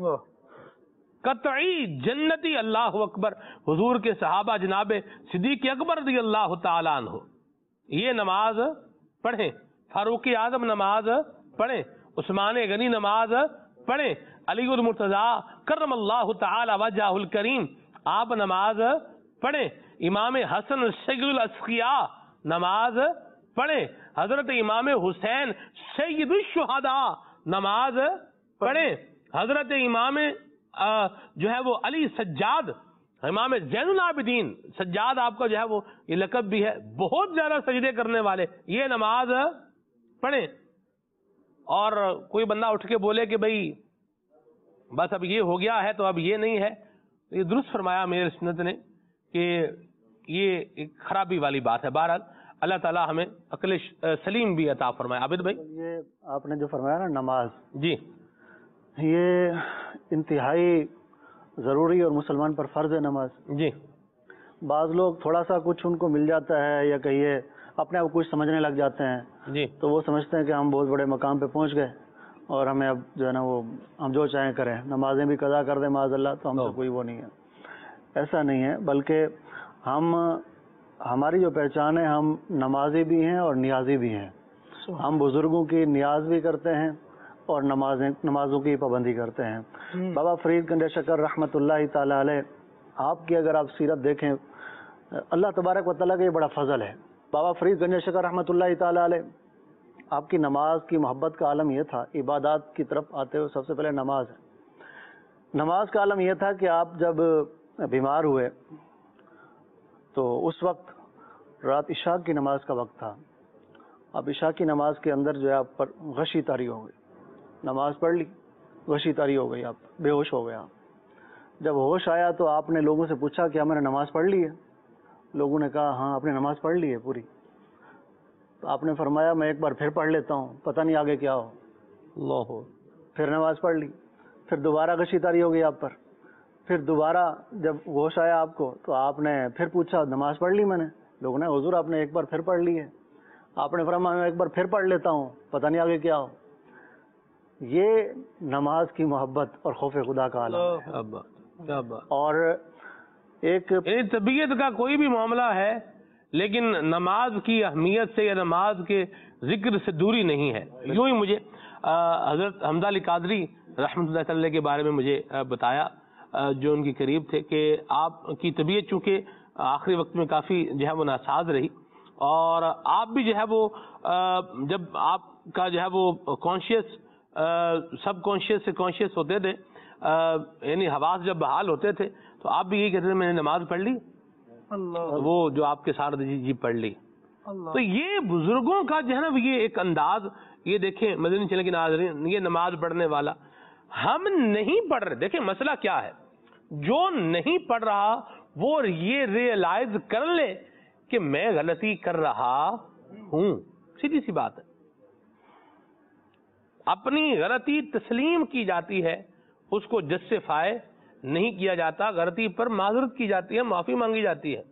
قطعی جنتی، اللہ اکبر، حضور کے صحابہ جناب صدیق اکبر رضی اللہ تعالیٰ عنہ یہ نماز پڑھیں، فاروق اعظم نماز پڑھیں، عثمان غنی نماز پڑھیں، علی المرتضیٰ کرم اللہ تعالی وجہہ الکریم آپ نماز پڑھیں، امام حسن سید الاسقیاء نماز پڑھیں، حضرت امام حسین سید الشہداء نماز پڑھیں، حضرت امام جو ہے وہ علی سجاد، امام زین العابدین سجاد آپ کا جو ہے وہ یہ لقب بھی ہے، بہت زیادہ سجدے کرنے والے، یہ نماز پڑھیں. اور کوئی بندہ اٹھ کے بولے کہ بھئی بس اب یہ ہو گیا ہے تو اب یہ نہیں ہے، یہ درست فرمایا میرے سنت نے کہ یہ ایک خرابی والی بات ہے. بہرحال اللہ تعالیٰ ہمیں عقل سلیم بھی عطا فرمائے. عابد بھائی، یہ آپ نے جو فرمایا نا نماز، جی یہ انتہائی ضروری اور مسلمان پر فرض ہے نماز. جی بعض لوگ تھوڑا سا کچھ ان کو مل جاتا ہے یا کہیے اپنے آپ کو کچھ سمجھنے لگ جاتے ہیں، جی تو وہ سمجھتے ہیں کہ ہم بہت بڑے مقام پہ پہنچ گئے اور ہمیں اب جو ہے نا وہ ہم جو چاہیں کریں، نمازیں بھی قضا کر دیں معاذ اللہ، تو ہم سے کوئی وہ نہیں ہے. ایسا نہیں ہے، بلکہ ہم ہماری جو پہچان ہے، ہم نمازی بھی ہیں اور نیازی بھی ہیں. ہم بزرگوں کی نیاز بھی کرتے ہیں اور نمازیں نمازوں کی پابندی کرتے ہیں. بابا فرید گنج شکر رحمۃ اللہ تعالی علیہ، آپ کی اگر آپ سیرت دیکھیں، اللہ تبارک و تعالیٰ کا یہ بڑا فضل ہے. بابا فرید گنج شکر رحمۃ اللہ تعالی علیہ، آپ کی نماز کی محبت کا عالم یہ تھا، عبادات کی طرف آتے ہوئے سب سے پہلے نماز ہے. نماز کا عالم یہ تھا کہ آپ جب بیمار ہوئے تو اس وقت رات عشاء کی نماز کا وقت تھا. اب عشاء کی نماز کے اندر جو ہے آپ پر غشی طاری ہو گئی، نماز پڑھ لی، غشی طاری ہو گئی، آپ بے ہوش ہو گئے. آپ جب ہوش آیا تو آپ نے لوگوں سے پوچھا کہ ہم نے نماز پڑھ لی ہے؟ لوگوں نے کہا ہاں آپ نے نماز پڑھ لی ہے پوری. تو آپ نے فرمایا میں ایک بار پھر پڑھ لیتا ہوں، پتہ نہیں آگے کیا ہو. اللہ، پھر نماز پڑھ لی، پھر دوبارہ غشی طاری ہو گئی آپ پر. پھر دوبارہ جب ہوش آیا آپ کو تو آپ نے پھر پوچھا نماز پڑھ لی میں نے؟ لوگوں نے حضور آپ نے ایک بار پھر پڑھ لی ہے. آپ نے فرمایا میں ایک بار پھر پڑھ لیتا ہوں، پتہ نہیں آگے کیا ہو. یہ نماز کی محبت اور خوف خدا کا عالم ہے. اور ایک طبیعت کا کوئی بھی معاملہ ہے لیکن نماز کی اہمیت سے یا نماز کے ذکر سے دوری نہیں ہے. یوں ہی مجھے حضرت حمزہ علی قادری رحمۃ اللہ علیہ کے بارے میں مجھے بتایا، جو ان کے قریب تھے، کہ آپ کی طبیعت چونکہ آخری وقت میں کافی جو ہے وہ ناساز رہی، اور آپ بھی جو ہے وہ جب آپ کا جو ہے وہ کانشیس سب کانشیس سے کانشیس ہوتے تھے، یعنی حواس جب بحال ہوتے تھے، تو آپ بھی یہی کہتے تھے میں نے نماز پڑھ لی، وہ جو آپ کے ساتھ جی جی پڑھ لی. تو یہ بزرگوں کا جو ہے نا یہ ایک انداز، یہ دیکھیں مدنی چینل کے ناظرین، یہ نماز پڑھنے والا، ہم نہیں پڑھ رہے. دیکھیں مسئلہ کیا ہے، جو نہیں پڑھ رہا وہ یہ ریئلائز کر لے کہ میں غلطی کر رہا ہوں. سیدھی سی بات ہے، اپنی غلطی تسلیم کی جاتی ہے، اس کو جسٹیفائی نہیں کیا جاتا. غلطی پر معذرت کی جاتی ہے، معافی مانگی جاتی ہے.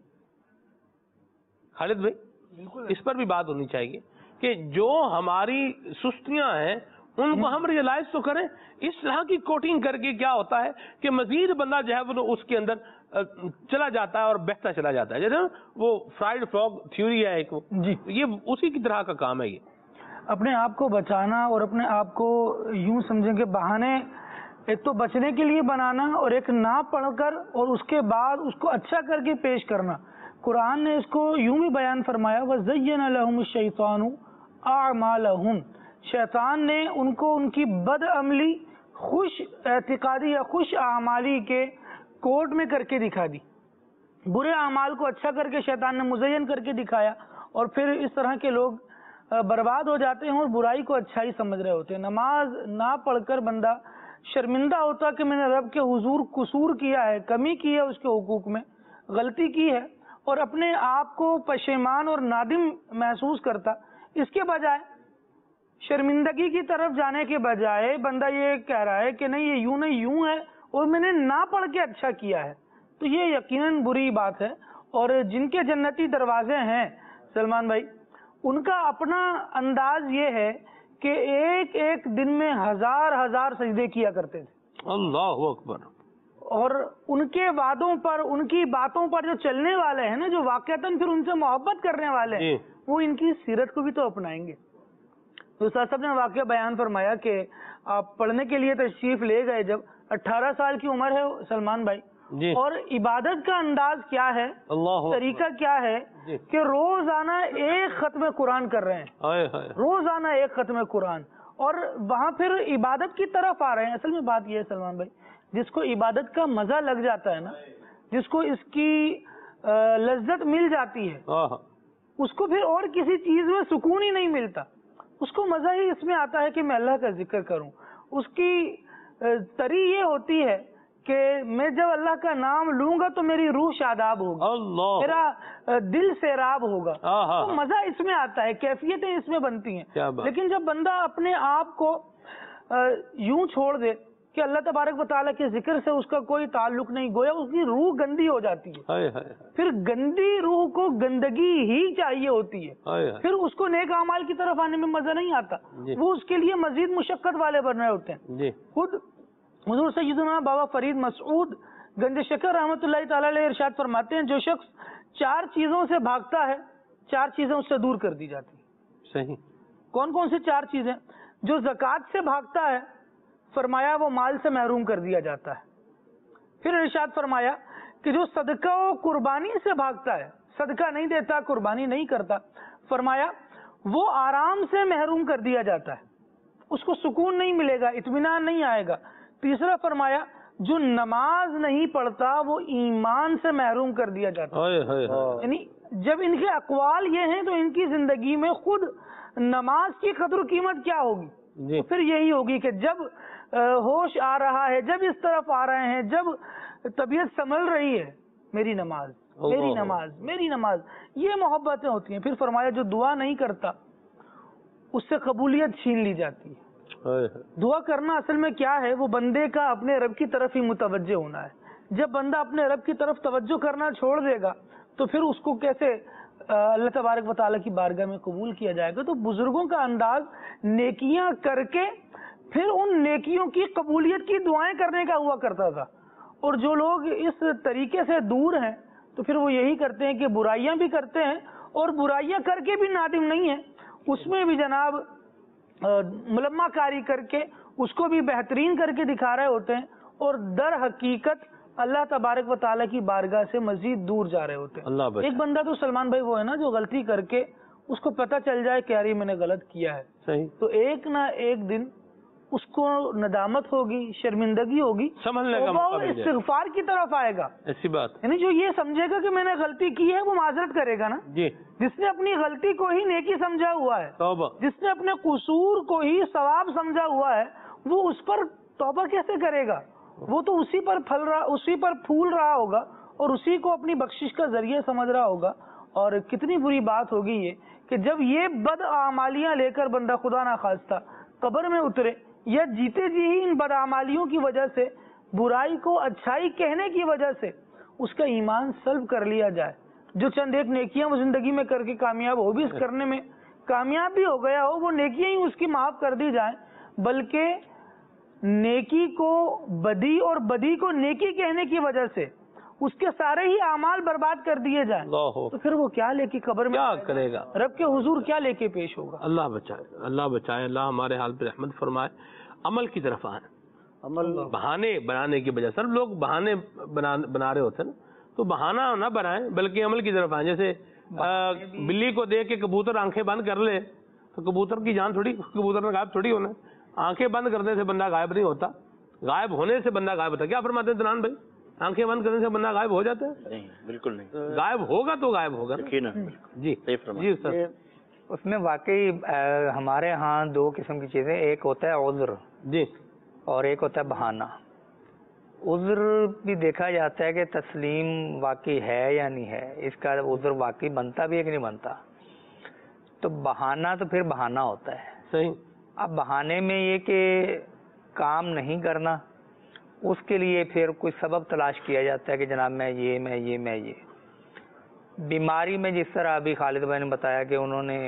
خالد بھائی، اس پر بھی بات ہونی چاہیے کہ جو ہماری سستیاں ہیں ان کو ہم ریئلائز تو کریں. اس طرح کی کوٹنگ کر کے کیا ہوتا ہے کہ مزید بندہ جو ہے وہ اس کے اندر چلا جاتا ہے اور بہتا چلا جاتا ہے. جیسے وہ فرائیڈ فراگ تھیوری ہے ایک، جی یہ اسی کی طرح کا کام ہے. یہ اپنے آپ کو بچانا اور اپنے آپ کو یوں سمجھیں کہ بہانے ایک تو بچنے کے لیے بنانا اور ایک نہ پڑھ کر اور اس کے بعد اس کو اچھا کر کے پیش کرنا. قرآن نے اس کو یوں بھی بیان فرمایا وَزَيَّنَ لَهُمُ الشَّيْطَانُ أَعْمَالَهُمْ، شیطان نے ان کو ان کی بد عملی خوش اعتقادی یا خوش اعمالی کے کوٹ میں کر کے دکھا دی. برے اعمال کو اچھا کر کے شیطان نے مزین کر کے دکھایا، اور پھر اس طرح کے لوگ برباد ہو جاتے ہیں اور برائی کو اچھائی سمجھ رہے ہوتے ہیں. نماز نہ پڑھ کر بندہ شرمندہ ہوتا کہ میں نے رب کے حضور قصور کیا ہے، کمی کی ہے، اس کے حقوق میں غلطی کی ہے، اور اپنے آپ کو پشیمان اور نادم محسوس کرتا. اس کے بجائے شرمندگی کی طرف جانے کے بجائے بندہ یہ کہہ رہا ہے کہ نہیں یہ یوں نہیں یوں ہے اور میں نے نہ پڑھ کے اچھا کیا ہے، تو یہ یقیناً بری بات ہے. اور جن کے جنتی دروازے ہیں سلمان بھائی، ان کا اپنا انداز یہ ہے کہ ایک ایک دن میں ہزار ہزار سجدے کیا کرتے تھے. اللہ اکبر. اور ان کے وعدوں پر، ان کی باتوں پر جو چلنے والے ہیں نا، جو واقعتاً پھر ان سے محبت کرنے والے ہیں، وہ ان کی سیرت کو بھی تو اپنائیں گے. تو استاد صاحب نے واقعہ بیان فرمایا کہ آپ پڑھنے کے لیے تشریف لے گئے، جب اٹھارہ سال کی عمر ہے سلمان بھائی، جی. اور عبادت کا انداز کیا ہے، اللہ طریقہ کیا ہے، جی. کہ روزانہ ایک ختم قرآن کر رہے ہیں، آئے آئے. روزانہ ایک ختم قرآن، اور وہاں پھر عبادت کی طرف آ رہے ہیں. اصل میں بات یہ ہے سلمان بھائی، جس کو عبادت کا مزہ لگ جاتا ہے نا، جس کو اس کی لذت مل جاتی ہے، اس کو پھر اور کسی چیز میں سکون ہی نہیں ملتا. اس کو مزہ ہی اس میں آتا ہے کہ میں اللہ کا ذکر کروں. اس کی تری یہ ہوتی ہے کہ میں جب اللہ کا نام لوں گا تو میری روح شاداب ہوگی, اللہ, میرا دل سیراب ہوگا, تو مزہ اس میں آتا ہے, کیفیتیں اس میں بنتی ہیں. لیکن جب بندہ اپنے آپ کو یوں چھوڑ دے کہ اللہ تبارک و تعالیٰ کے ذکر سے اس کا کوئی تعلق نہیں, گویا اس کی روح گندی ہو جاتی ہے. پھر گندی روح کو گندگی ہی چاہیے ہوتی ہے, پھر اس کو نیک اعمال کی طرف آنے میں مزہ نہیں آتا, وہ اس کے لیے مزید مشقت والے بن رہے ہوتے ہیں. خود حضور سیدنا بابا فرید مسعود گنج شکر رحمۃ اللہ تعالی علیہ ارشاد فرماتے ہیں, جو شخص چار چیزوں سے بھاگتا ہے چار چیزیں اس سے دور کر دی جاتی ہیں. صحیح. کون کون سی چار چیزیں؟ جو زکوٰۃ سے بھاگتا ہے فرمایا وہ مال سے محروم کر دیا جاتا ہے. پھر ارشاد فرمایا کہ جو صدقہ و قربانی سے بھاگتا ہے, صدقہ نہیں دیتا, قربانی نہیں کرتا, فرمایا وہ آرام سے محروم کر دیا جاتا ہے, اس کو سکون نہیں ملے گا, اطمینان نہیں آئے گا. تیسرا فرمایا جو نماز نہیں پڑھتا وہ ایمان سے محروم کر دیا جاتا ہے. یعنی جب ان کے اقوال یہ ہیں تو ان کی زندگی میں خود نماز کی قدر و قیمت کیا ہوگی؟ تو پھر یہی ہوگی کہ جب ہوش آ رہا ہے, جب اس طرف آ رہے ہیں, جب طبیعت سنبھل رہی ہے, میری نماز میری نماز میری نماز, یہ محبتیں ہوتی ہیں. پھر فرمایا جو دعا نہیں کرتا اس سے قبولیت چھین لی جاتی ہے. دعا کرنا اصل میں کیا ہے؟ وہ بندے کا اپنے رب کی طرف ہی متوجہ ہونا ہے. جب بندہ اپنے رب کی طرف توجہ کرنا چھوڑ دے گا تو پھر اس کو کیسے اللہ تبارک و تعالیٰ کی بارگاہ میں قبول کیا جائے گا؟ تو بزرگوں کا انداز نیکیاں کر کے پھر ان نیکیوں کی قبولیت کی دعائیں کرنے کا ہوا کرتا تھا. اور جو لوگ اس طریقے سے دور ہیں تو پھر وہ یہی کرتے ہیں کہ برائیاں بھی کرتے ہیں اور برائیاں کر کے بھی نادم نہیں ہیں, اس میں بھی جناب ملما کاری کر کے اس کو بھی بہترین کر کے دکھا رہے ہوتے ہیں, اور در حقیقت اللہ تبارک و تعالیٰ کی بارگاہ سے مزید دور جا رہے ہوتے ہیں. ایک بندہ تو سلمان بھائی وہ ہے نا جو غلطی کر کے اس کو پتہ چل جائے کہ یار میں نے غلط کیا ہے, صحیح, تو ایک نہ ایک دن اس کو ندامت ہوگی, شرمندگی ہوگی, سمجھنے کا موقع ملے گا, استغفار کی طرف آئے گا. ایسی بات, یعنی جو یہ سمجھے گا کہ میں نے غلطی کی ہے وہ معذرت کرے گا نا. جی, جس نے اپنی غلطی کو ہی نیکی سمجھا ہوا ہے, توبہ, جس نے اپنے قصور کو ہی ثواب سمجھا ہوا ہے, وہ اس پر توبہ کیسے کرے گا؟ وہ تو اسی پر پھل رہا اسی پر پھول رہا ہوگا اور اسی کو اپنی بخشش کا ذریعہ سمجھ رہا ہوگا. اور کتنی بری بات ہوگی یہ کہ جب یہ بد اعمالیاں لے کر بندہ خدا نہ خواستہ قبر میں اترے, یا جیتے جی ہی ان بدعمالیوں کی وجہ سے, برائی کو اچھائی کہنے کی وجہ سے اس کا ایمان سلب کر لیا جائے. جو چند ایک نیکیاں وہ زندگی میں کر کے کامیاب ہو بھی اس کرنے میں کامیاب بھی ہو گیا ہو, وہ نیکیاں ہی اس کی معاف کر دی جائیں, بلکہ نیکی کو بدی اور بدی کو نیکی کہنے کی وجہ سے اس کے سارے ہی اعمال برباد کر دیے جائیں, تو پھر وہ کیا لے کے قبر میں کیا کرے گا؟ رب کے حضور کیا لے کے پیش ہوگا؟ اللہ بچائے, اللہ بچائے, اللہ ہمارے حال پہ رحمت فرمائے. عمل کی طرف آئیں. عمل بہانے بنانے کی بجائے, سر لوگ بہانے بنا رہے ہوتے ہیں نا, تو بہانہ نہ بنائیں بلکہ عمل کی طرف آئیں. جیسے بلی کو دیکھ کے کبوتر آنکھیں بند کر لے تو کبوتر کی جان تھوڑی, کبوتر میں غائب تھوڑی ہونا ہے. آنکھیں بند کرنے سے بندہ غائب نہیں ہوتا, غائب ہونے سے بندہ غائب ہوتا. کیا فرماتے ہیں دنان بھائی؟ آنکھیں بند کرنے سے بندہ غائب ہو جاتا ہے؟ نہیں, بالکل نہیں. غائب ہوگا تو غائب ہوگا. جی جی سر. اس میں واقعی ہمارے ہاں دو قسم کی چیزیں, ایک ہوتا ہے عذر, جی, اور ایک ہوتا ہے بہانہ. عذر بھی دیکھا جاتا ہے کہ تسلیم واقعی ہے یا نہیں ہے, اس کا عذر واقعی بنتا بھی ہے کہ نہیں بنتا. تو بہانہ تو پھر بہانہ ہوتا ہے. صحیح. اب بہانے میں یہ کہ کام نہیں کرنا, اس کے لیے پھر کوئی سبب تلاش کیا جاتا ہے کہ جناب میں یہ میں یہ میں یہ بیماری میں, جس طرح ابھی خالد بھائی نے بتایا کہ انہوں نے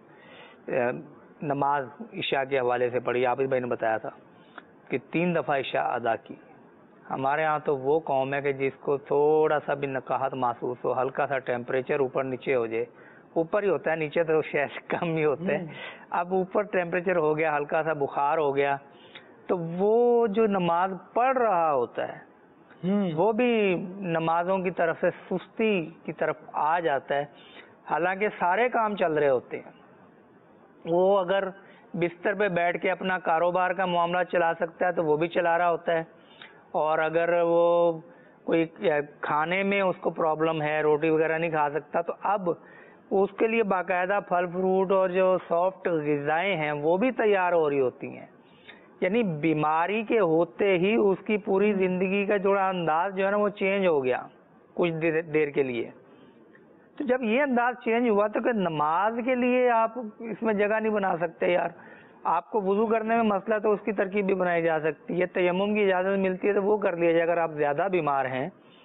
نماز عشاء کے حوالے سے پڑھی, عابد بھائی نے بتایا تھا کہ تین دفعہ عشاء ادا کی. ہمارے ہاں تو وہ قوم ہے کہ جس کو تھوڑا سا بھی نقاہت محسوس ہو, ہلکا سا ٹیمپریچر اوپر نیچے ہو جائے, اوپر ہی ہوتا ہے نیچے تو شاید کم ہی ہوتا ہے, اب اوپر ٹیمپریچر ہو گیا, ہلکا سا بخار ہو گیا, تو وہ جو نماز پڑھ رہا ہوتا ہے وہ بھی نمازوں کی طرف سے سستی کی طرف آ جاتا ہے, حالانکہ سارے کام چل رہے ہوتے ہیں. وہ اگر بستر پہ بیٹھ کے اپنا کاروبار کا معاملہ چلا سکتا ہے تو وہ بھی چلا رہا ہوتا ہے, اور اگر وہ کوئی کھانے میں اس کو پرابلم ہے, روٹی وغیرہ نہیں کھا سکتا, تو اب اس کے لیے باقاعدہ پھل فروٹ اور جو سافٹ غذائیں ہیں وہ بھی تیار ہو رہی ہوتی ہیں. یعنی بیماری کے ہوتے ہی اس کی پوری زندگی کا جوڑا انداز جو ہے نا وہ چینج ہو گیا کچھ دیر, دیر کے لیے. تو جب یہ انداز چینج ہوا تو کہ نماز کے لیے آپ اس میں جگہ نہیں بنا سکتے یار. آپ کو وضو کرنے میں مسئلہ تو اس کی ترکیب بھی بنائی جا سکتی ہے, تیمم کی اجازت ملتی ہے تو وہ کر لیا جائے اگر آپ زیادہ بیمار ہیں,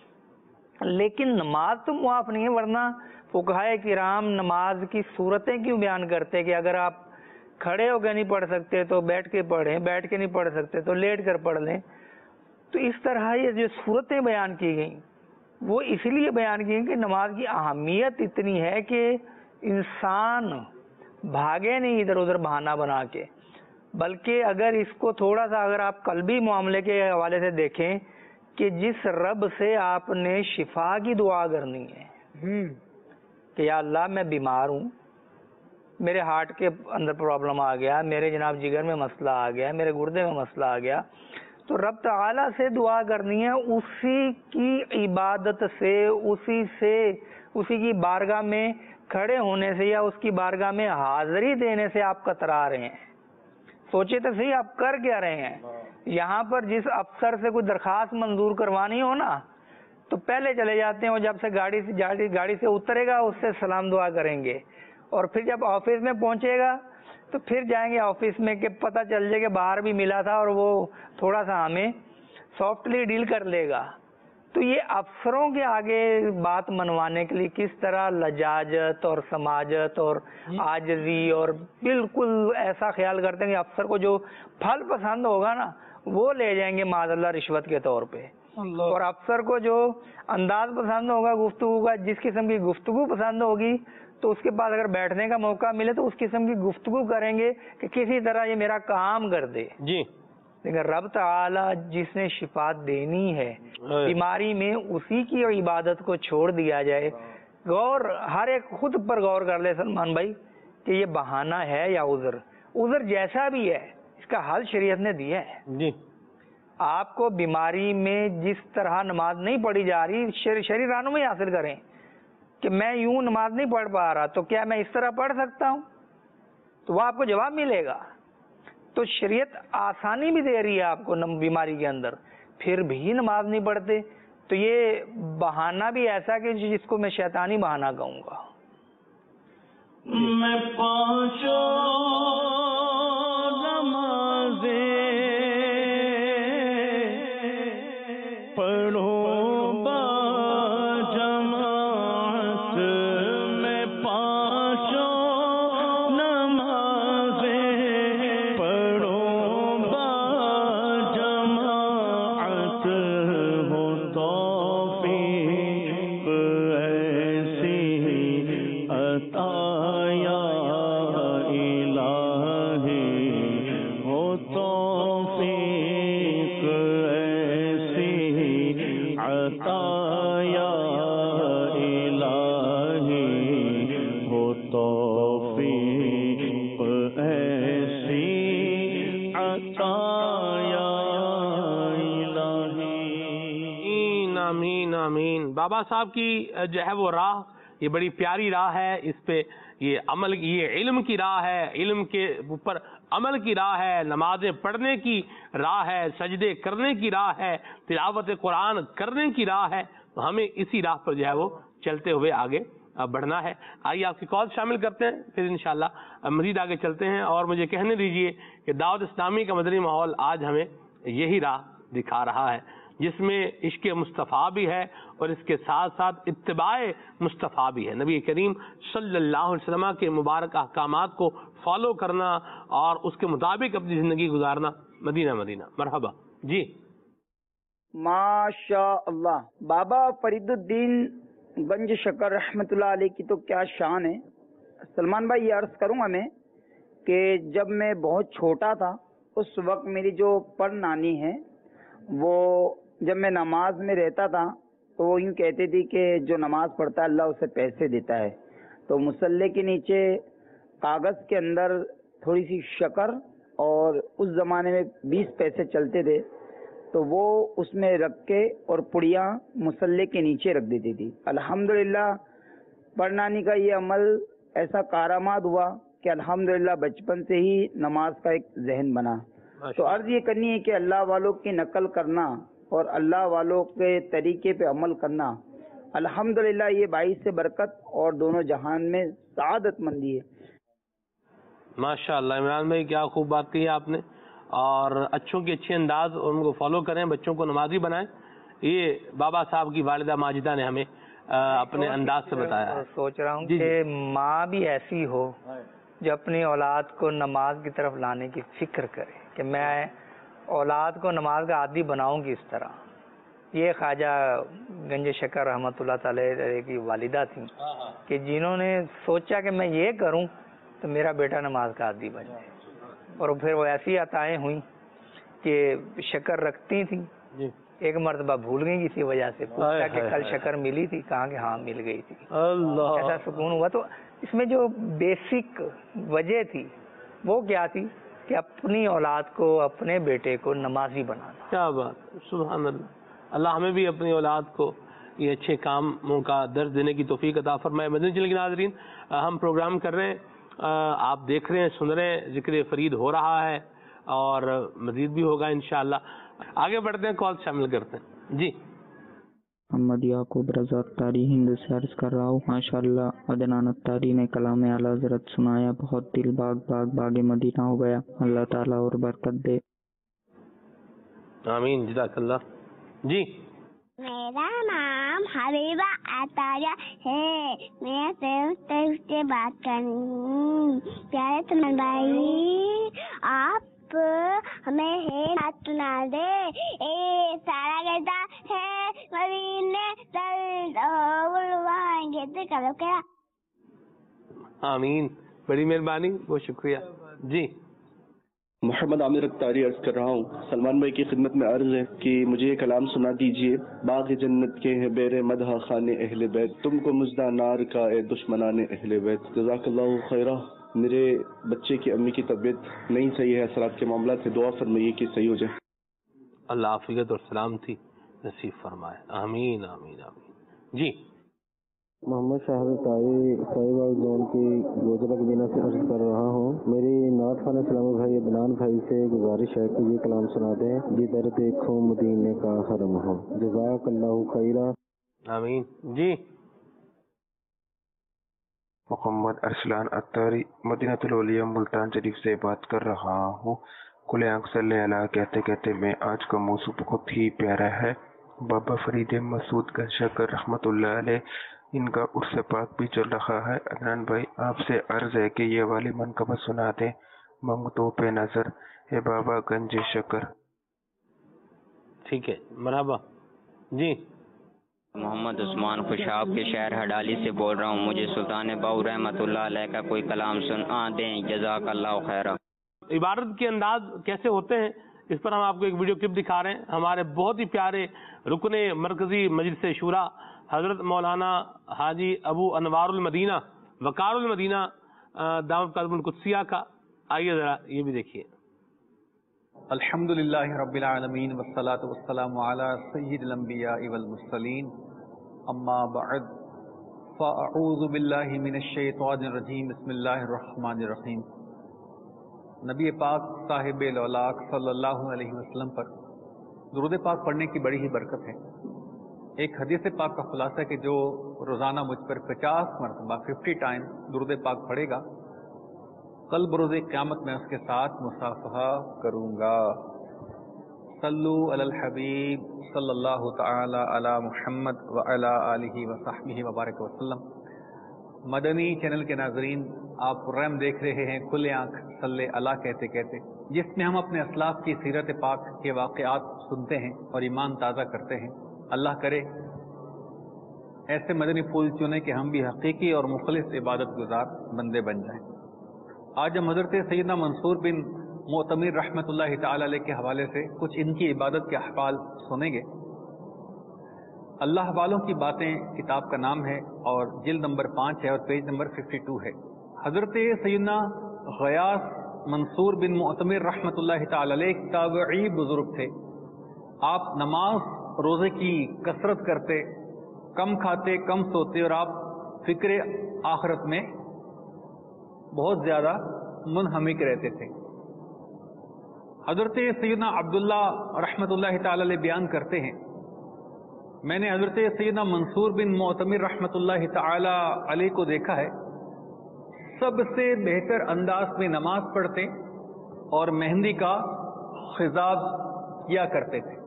لیکن نماز تو معاف نہیں ہے. ورنہ فقہائے کرام نماز کی صورتیں کیوں بیان کرتے کہ اگر آپ کھڑے ہو کے نہیں پڑھ سکتے تو بیٹھ کے پڑھیں, بیٹھ کے نہیں پڑھ سکتے تو لیٹ کر پڑھ لیں. تو اس طرح یہ جو صورتیں بیان کی گئیں وہ اس لیے بیان کی گئیں کہ نماز کی اہمیت اتنی ہے کہ انسان بھاگے نہیں ادھر ادھر بہانہ بنا کے, بلکہ اگر اس کو تھوڑا سا اگر آپ قلبی معاملے کے حوالے سے دیکھیں کہ جس رب سے آپ نے شفا کی دعا کرنی ہے کہ یا اللہ میں بیمار ہوں, میرے ہارٹ کے اندر پرابلم آ گیا, میرے جناب جگر میں مسئلہ آ گیا, میرے گردے میں مسئلہ آ گیا, تو رب تعالیٰ سے دعا کرنی ہے. اسی کی عبادت سے, اسی سے, اسی کی بارگاہ میں کھڑے ہونے سے یا اس کی بارگاہ میں حاضری دینے سے آپ کترا رہے ہیں. سوچے تو صحیح آپ کر کیا رہے ہیں. یہاں پر جس افسر سے کوئی درخواست منظور کروانی ہو نا تو پہلے چلے جاتے ہیں, اور جب سے گاڑی سے گاڑی سے اترے گا اس سے سلام دعا کریں گے, اور پھر جب آفس میں پہنچے گا تو پھر جائیں گے آفس میں کہ پتہ چل جائے کہ باہر بھی ملا تھا اور وہ تھوڑا سا ہمیں سافٹلی ڈیل کر لے گا. تو یہ افسروں کے آگے بات منوانے کے لیے کس طرح لجاجت اور سماجت اور عاجزی, اور بالکل ایسا خیال کرتے ہیں کہ افسر کو جو پھل پسند ہوگا نا وہ لے جائیں گے معاذ اللہ رشوت کے طور پہ, اور افسر کو جو انداز پسند ہوگا گفتگو کا, جس قسم کی گفتگو پسند ہوگی تو اس کے بعد اگر بیٹھنے کا موقع ملے تو اس قسم کی گفتگو کریں گے کہ کسی طرح یہ میرا کام کر دے. جی لیکن رب تعالی جس نے شفا دینی ہے بیماری میں اسی کی عبادت کو چھوڑ دیا جائے. غور ہر ایک خود پر غور کر لے سلمان بھائی کہ یہ بہانہ ہے یا عذر. عذر جیسا بھی ہے اس کا حل شریعت نے دیا ہے. جی آپ کو بیماری میں جس طرح نماز نہیں پڑھی جا رہی شرعی رہنمائی حاصل کریں کہ میں یوں نماز نہیں پڑھ پا رہا تو کیا میں اس طرح پڑھ سکتا ہوں, تو وہ آپ کو جواب ملے گا. تو شریعت آسانی بھی دے رہی ہے آپ کو بیماری کے اندر, پھر بھی نماز نہیں پڑھتے تو یہ بہانہ بھی ایسا کہ جس کو میں شیطانی بہانہ کہوں گا. میں پانچوں نمازیں پڑھوں بابا صاحب کی جو ہے وہ راہ یہ بڑی پیاری راہ ہے. اس پہ یہ عمل یہ علم کی راہ ہے, علم کے اوپر عمل کی راہ ہے, نمازیں پڑھنے کی راہ ہے, سجدے کرنے کی راہ ہے, تلاوت قرآن کرنے کی راہ ہے. تو ہمیں اسی راہ پر جو ہے وہ چلتے ہوئے آگے بڑھنا ہے. آئیے آپ کی کال شامل کرتے ہیں, پھر انشاءاللہ مزید آگے چلتے ہیں. اور مجھے کہنے دیجئے کہ دعوت اسلامی کا مدنی ماحول آج ہمیں یہی راہ دکھا رہا ہے جس میں عشق مصطفیٰ بھی ہے اور اس کے ساتھ ساتھ اتباع مصطفیٰ بھی ہے. نبی کریم صلی اللہ علیہ وسلم کے مبارک احکامات کو فالو کرنا اور اس کے مطابق اپنی زندگی گزارنا. مدینہ مدینہ مرحبا. جی ماشاء اللہ. بابا فرید الدین گنج شکر رحمت اللہ علیہ کی تو کیا شان ہے. سلمان بھائی یہ عرض کروں گا میں کہ جب میں بہت چھوٹا تھا اس وقت میری جو پر نانی ہے وہ جب میں نماز میں رہتا تھا تو وہ یوں کہتی تھی کہ جو نماز پڑھتا ہے اللہ اسے پیسے دیتا ہے. تو مصلی کے نیچے کاغذ کے اندر تھوڑی سی شکر اور اس زمانے میں بیس پیسے چلتے تھے تو وہ اس میں رکھ کے اور پڑیاں مصلی کے نیچے رکھ دیتی تھی. الحمدللہ پڑھنانی کا یہ عمل ایسا کارآمد ہوا کہ الحمدللہ بچپن سے ہی نماز کا ایک ذہن بنا. تو عرض یہ کرنی ہے کہ اللہ والوں کی نقل کرنا اور اللہ والوں کے طریقے پہ عمل کرنا الحمدللہ یہ باعث برکت اور دونوں جہان میں سعادت مندی ہے. ماشاء اللہ عمران بھائی کیا خوب بات کی ہے آپ نے. اور اچھوں کے اچھے انداز ان کو فالو کریں, بچوں کو نمازی بنائیں. یہ بابا صاحب کی والدہ ماجدہ نے ہمیں اپنے انداز سے بتایا. سوچ رہا ہوں کہ ماں بھی ایسی ہو جو اپنی اولاد کو نماز کی طرف لانے کی فکر کرے کہ میں اولاد کو نماز کا عادی بناؤں گی اس طرح. یہ خواجہ گنج شکر رحمۃ اللہ تعالی کی والدہ تھیں کہ جنہوں نے سوچا کہ میں یہ کروں تو میرا بیٹا نماز کا عادی بن جائے, اور پھر وہ ایسی عطائیں ہوئیں کہ شکر رکھتی تھیں. ایک مرتبہ بھول گئی کسی وجہ سے, پوچھا کہ کل شکر ملی تھی, کہا کہ ہاں مل گئی تھی. ایسا سکون ہوا. تو اس میں جو بیسک وجہ تھی وہ کیا تھی کہ اپنی اولاد کو, اپنے بیٹے کو نمازی بنانا. کیا بات, سبحان اللہ. اللہ ہمیں بھی اپنی اولاد کو یہ اچھے کاموں کا درس دینے کی توفیق عطا فرمائے. مدنی چینل کے ناظرین, ہم پروگرام کر رہے ہیں, آپ دیکھ رہے ہیں, سن رہے ہیں, ذکر فرید ہو رہا ہے اور مزید بھی ہوگا انشاءاللہ. آگے بڑھتے ہیں, کال شامل کرتے ہیں. جی محمد یعقوب رضا اتاری ہند سے عرض کر رہا ہوں. ماشاءاللہ عدنان اتاری نے کلام اعلیٰ حضرت سنایا, بہت دل باغ باغ باغ مدینہ ہو گیا. اللہ تعالیٰ اور برکت دے. آمین, جزاک اللہ. جی میرا نام حبیبہ عطاریہ ہے, میں صرف سے بات کروں. پیارے سلمان بھائی, آپ ہمیں ہے بات سنا دے. اے سارا کہتا ہے مدینے بلوائیں گے کرو کیا. آمین, بڑی مہربانی, بہت شکریہ. جی محمد عامر اختاری عرض کر رہا ہوں. سلمان بھائی کی خدمت میں عرض ہے کہ مجھے یہ کلام سنا دیجئے. باغ جنت کے ہیں بیر مدح خانے اہل بیت, تم کو مژدہ نار کا اے دشمنان اہل بیت. جزاک اللہ خیرہ. میرے بچے کی امی کی طبیعت نہیں صحیح ہے, اثرات کے معاملات سے دعا فرمائیے کہ صحیح ہو جائے. اللہ عافیت اور سلامتی نصیب فرمائے. آمین آمین آمین. جی محمد شاہد تائی صاحب زون کی گوجرا کبینہ سے عرض کر رہا ہوں. میری نعت خانہ اسلامی بھائی عدنان بھائی سے گزارش ہے کہ یہ کلام سنا دیں, جدھر دیکھو مدینے کا حرم ہو. جزاک اللہ خیرہ. آمین. جی محمد ارسلان اتاری مدینہ الاولیاء ملتان شریف سے بات کر رہا ہوں. کھلے آنکھ صلی اللہ کہتے کہتے میں آج کا موضوع بہت ہی پیارا ہے. بابا فرید مسعود گنج شکر رحمۃ اللہ علیہ, ان کا عرس پاک بھی چل رہا ہے. عدنان بھائی آپ سے عرض ہے کہ یہ والی منقبت سنا دیں. منگتوں پہ نظر ہے بابا گنج شکر. ٹھیک ہے, مرحبا. جی محمد عثمان خوشاب کے شہر ہڈالی سے بول رہا ہوں. مجھے سلطان باؤ رحمۃ اللہ علیہ کا کوئی کلام سنا دیں. جزاک اللہ خیرہ. عبارت کے انداز کیسے ہوتے ہیں اس پر ہم آپ کو ایک ویڈیو کلپ دکھا رہے ہیں. ہمارے بہت ہی پیارے رکن مرکزی مجلس شورا حضرت مولانا حاجی ابو انوار المدینہ وقار المدینہ دامت قدم القدسیہ کا. آئیے ذرا یہ بھی دیکھیے. الحمدللہ رب العالمین والصلاة والسلام علی سید الانبیاء والمرسلین, اما بعد فاعوذ باللہ من الشیطان الرجیم. بسم اللہ الرحمن الرحیم. نبی پاک صاحب لولاک صلی اللہ علیہ وسلم پر درود پاک پڑھنے کی بڑی ہی برکت ہے. ایک حدیث پاک کا خلاصہ ہے کہ جو روزانہ مجھ پر پچاس مرتبہ ففٹی ٹائم درود پاک پڑھے گا, کل بروز قیامت میں اس کے ساتھ مصافحہ کروں گا. صلو علی الحبیب صلی اللہ تعالی علی محمد وعلی آلہ وصحبہ وبارک وسلم. مدنی چینل کے ناظرین, آپ پروگرام دیکھ رہے ہیں کھلے آنکھ صلی اللہ کہتے کہتے, جس میں ہم اپنے اسلاف کی سیرت پاک کے واقعات سنتے ہیں اور ایمان تازہ کرتے ہیں. اللہ کرے ایسے مدنی پھول چنے کہ ہم بھی حقیقی اور مخلص عبادت گزار بندے بن جائیں. آج ہم حضرت سیدنا منصور بن معتمر رحمۃ اللہ تعالی علیہ کے حوالے سے کچھ ان کی عبادت کے احوال سنیں گے. اللہ والوں کی باتیں کتاب کا نام ہے اور جلد نمبر پانچ ہے اور پیج نمبر ففٹی ٹو ہے. حضرت سیدنا غیاث منصور بن معتمر رحمۃ اللہ تعالی علیہ تابعی بزرگ تھے. آپ نماز روزے کی کثرت کرتے, کم کھاتے, کم سوتے, اور آپ فکر آخرت میں بہت زیادہ منہمک رہتے تھے. حضرت سیدنا عبداللہ رحمتہ تعالی علیہ بیان کرتے ہیں میں نے حضرت سیدنا منصور بن معتمر رحمۃ اللہ تعالی علیہ کو دیکھا ہے سب سے بہتر انداز میں نماز پڑھتے اور مہندی کا خضاب کیا کرتے تھے.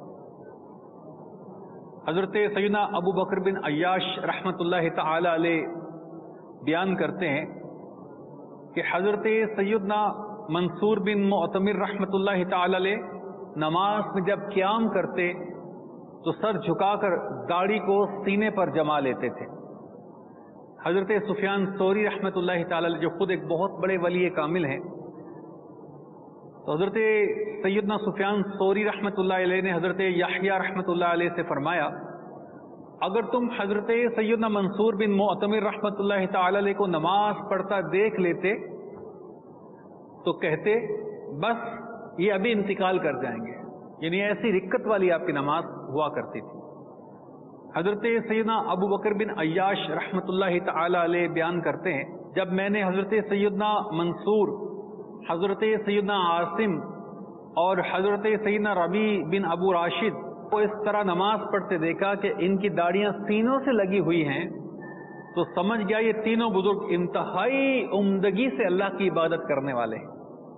حضرت سیدنا ابو بکر بن عیاش رحمۃ اللہ تعالی علیہ بیان کرتے ہیں کہ حضرت سیدنا منصور بن معتمر رحمۃ اللہ تعالی علیہ نماز میں جب قیام کرتے تو سر جھکا کر داڑھی کو سینے پر جما لیتے تھے. حضرت سفیان ثوری رحمۃ اللہ تعالی علیہ جو خود ایک بہت بڑے ولی کامل ہیں تو حضرت سیدنا سفیان ثوری رحمۃ اللہ علیہ نے حضرت یحییٰ رحمۃ اللہ علیہ سے فرمایا اگر تم حضرت سیدنا منصور بن معتمر رحمۃ اللہ تعالی علیہ کو نماز پڑھتا دیکھ لیتے تو کہتے بس یہ ابھی انتقال کر جائیں گے، یعنی ایسی رکت والی آپ کی نماز ہوا کرتی تھی. حضرت سیدنا ابو بکر بن عیاش رحمۃ اللہ تعالی علیہ بیان کرتے ہیں جب میں نے حضرت سیدنا منصور، حضرت سیدنا عاصم اور حضرت سیدنا ربیع بن ابو راشد کو اس طرح نماز پڑھتے دیکھا کہ ان کی داڑیاں سینوں سے لگی ہوئی ہیں تو سمجھ گیا یہ تینوں بزرگ انتہائی عمدگی سے اللہ کی عبادت کرنے والے ہیں.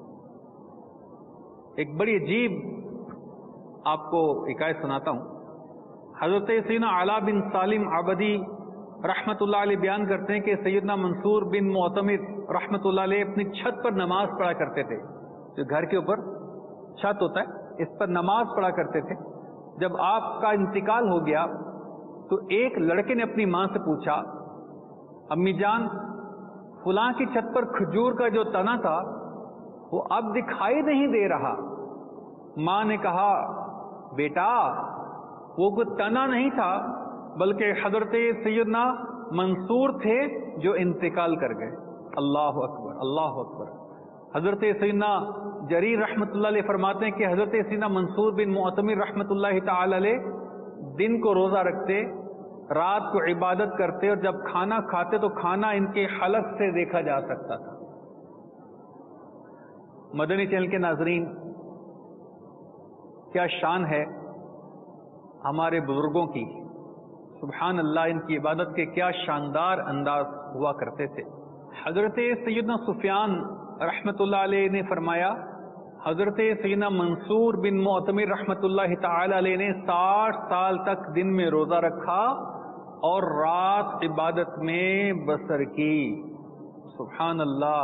ایک بڑی عجیب آپ کو حکایت سناتا ہوں. حضرت سیدنا علا بن سالم عبدی رحمت اللہ علیہ بیان کرتے ہیں کہ سیدنا منصور بن معتمر رحمت اللہ علیہ اپنی چھت پر نماز پڑھا کرتے تھے. جو گھر کے اوپر چھت ہوتا ہے اس پر نماز پڑھا کرتے تھے. جب آپ کا انتقال ہو گیا تو ایک لڑکے نے اپنی ماں سے پوچھا امی جان فلاں کی چھت پر کھجور کا جو تنا تھا وہ اب دکھائی نہیں دے رہا. ماں نے کہا بیٹا وہ کوئی تنا نہیں تھا بلکہ حضرت سیدنا منصور تھے جو انتقال کر گئے. اللہ اکبر اللہ اکبر. حضرت سیدنا جریر رحمۃ اللہ علیہ فرماتے ہیں کہ حضرت سیدنا منصور بن معتمر رحمۃ اللہ تعالی علیہ دن کو روزہ رکھتے، رات کو عبادت کرتے اور جب کھانا کھاتے تو کھانا ان کے حلق سے دیکھا جا سکتا تھا. مدنی چینل کے ناظرین، کیا شان ہے ہمارے بزرگوں کی. سبحان اللہ، ان کی عبادت کے کیا شاندار انداز ہوا کرتے تھے. حضرت سیدنا سفیان رحمت اللہ علیہ نے فرمایا حضرت سیدنا منصور بن معتمر رحمت اللہ تعالی علیہ نے ساٹھ سال تک دن میں روزہ رکھا اور رات عبادت میں بسر کی. سبحان اللہ،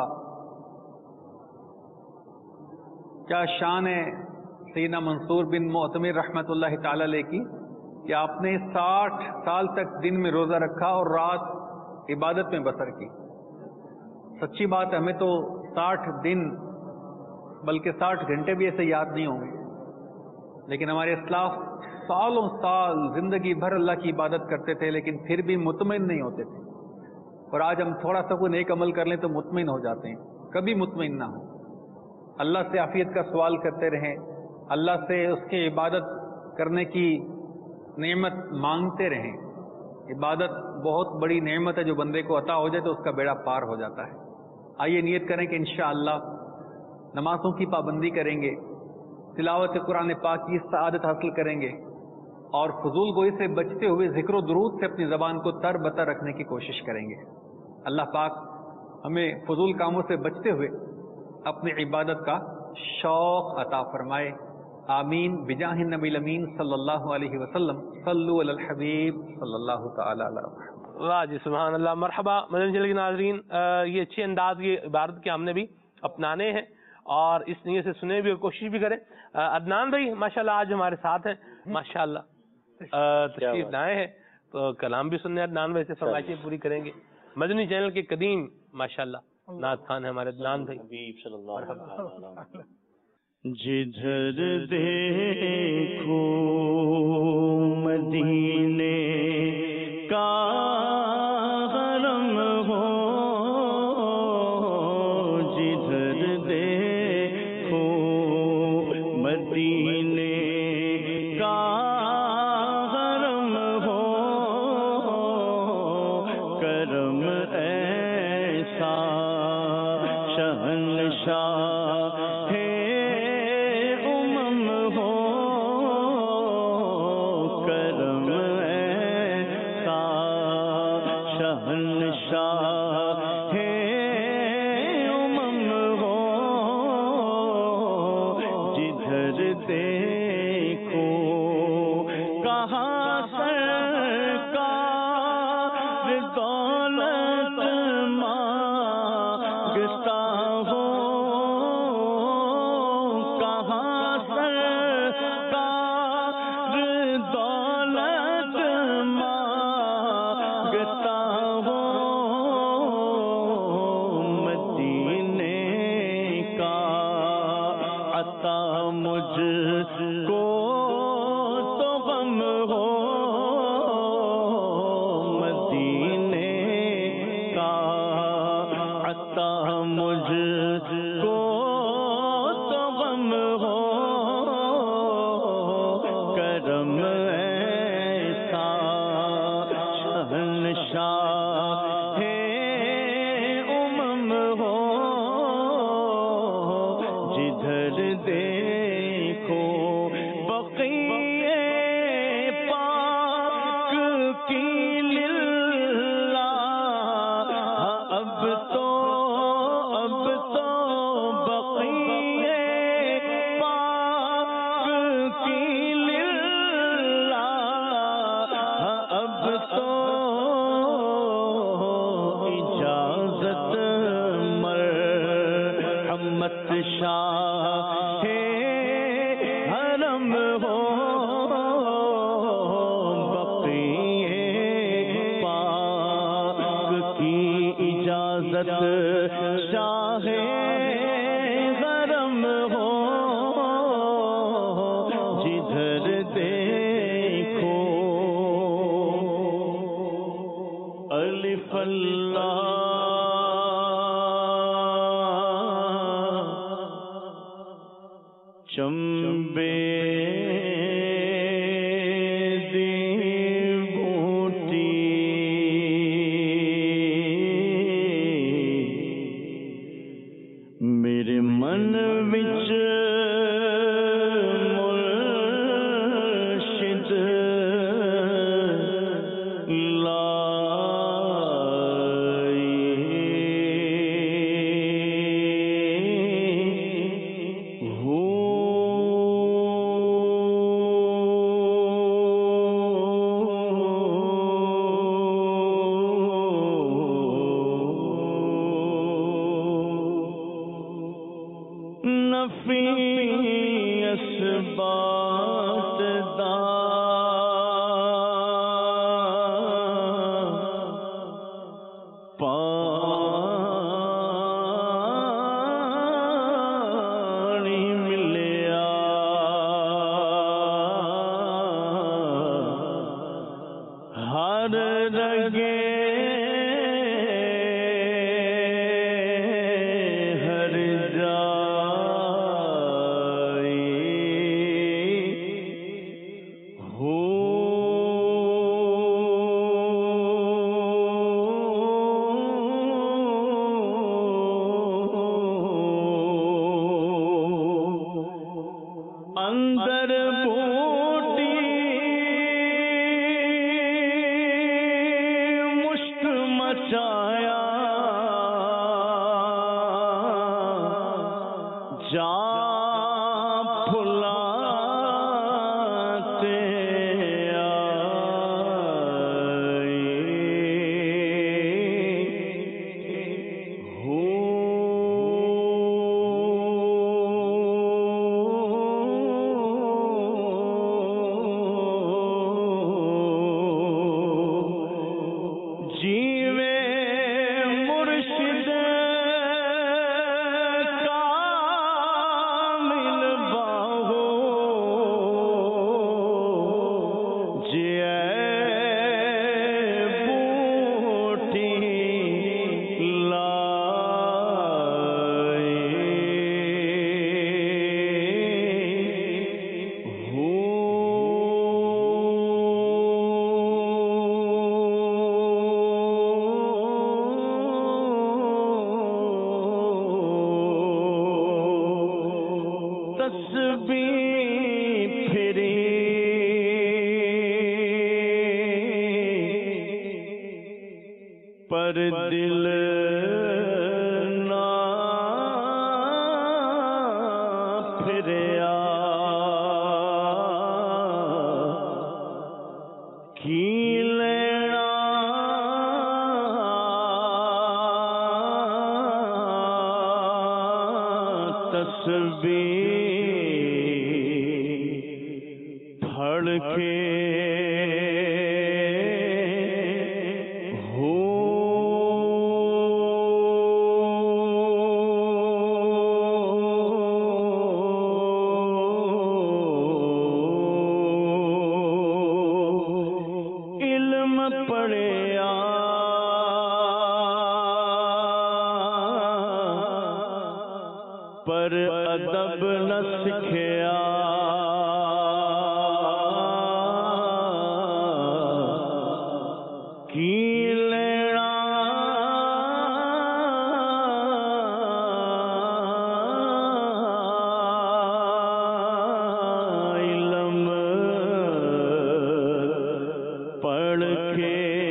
کیا شان ہے سیدنا منصور بن معتمر رحمت اللہ تعالی علیہ کی کہ آپ نے ساٹھ سال تک دن میں روزہ رکھا اور رات عبادت میں بسر کی. سچی بات ہے، ہمیں تو ساٹھ دن بلکہ ساٹھ گھنٹے بھی ایسے یاد نہیں ہوں گے، لیکن ہمارے اسلاف سالوں سال زندگی بھر اللہ کی عبادت کرتے تھے لیکن پھر بھی مطمئن نہیں ہوتے تھے. اور آج ہم تھوڑا سا کوئی نیک عمل کر لیں تو مطمئن ہو جاتے ہیں. کبھی مطمئن نہ ہو. اللہ سے عافیت کا سوال کرتے رہیں، اللہ سے اس کی عبادت کرنے کی نعمت مانگتے رہیں. عبادت بہت بڑی نعمت ہے، جو بندے کو عطا ہو جائے تو اس کا بیڑا پار ہو جاتا ہے. آئیے نیت کریں کہ انشاءاللہ نمازوں کی پابندی کریں گے، تلاوت قرآن پاک کی سعادت حاصل کریں گے اور فضول گوئی سے بچتے ہوئے ذکر و درود سے اپنی زبان کو تر بتر رکھنے کی کوشش کریں گے. اللہ پاک ہمیں فضول کاموں سے بچتے ہوئے اپنی عبادت کا شوق عطا فرمائے. آمین بجاہ النبی الامین صلی اللہ علیہ وسلم. صلو علی الحبیب صلی اللہ تعالی علیہ وسلم. واہ جی سبحان اللہ. مرحبا مدنی چینل کے ناظرین، یہ اچھے انداز یہ عبادت کے ہم نے بھی اپنانے ہیں اور اس نیت سے سنے بھی اور کوشش بھی کریں. عدنان بھائی ماشاءاللہ آج ہمارے ساتھ ہیں، ماشاءاللہ تشریف لائے ہیں تو کلام بھی سننے عدنان بھائی سے فرمائشیں پوری کریں گے. مدنی چینل کے قدیم ماشاءاللہ نعت خوان ہیں ہمارے عدنان بھائی. حبیب صلی اللہ علیہ وسلم. جدھر دیکھو مدینے کا حرم ہو، جدھر دیکھو مدینے کا حرم ہو، کرم ایسا شہنشاہ ہے शहंशाह है उमम हो, जिधर देखो कहाँ सरकार दौलत मांगता हो, कहाँ सरकार दौलत मांगता हो। मदीने का अता मुझको तो गम हो, मदीने का अता मुझको तो गम हो। करम ऐसा शहंशाह है उमम हो, जिधर देखो बक़िए पाक की लिल्लाह। अब तो अब तो बक़िए पाक की लिल्लाह। अब तो इजाज़त मरहमत शाह है हरम हो, बक़िए पाक की इजाज़त शाह हरम हो। जिधर देखो अलिफ अल्लाह चंबे दी बूटी, मेरे मन विच मुर्शिद लाई हो। नफी असबात दा पानी मिलिया, हर रगे हर जाई हो। अंदर बूटी मुश्क پر دل نہ پھریا کی لینا تسبیح پڑھ کے پر ادب نہ سکھیا کی لینا علم پڑھ کے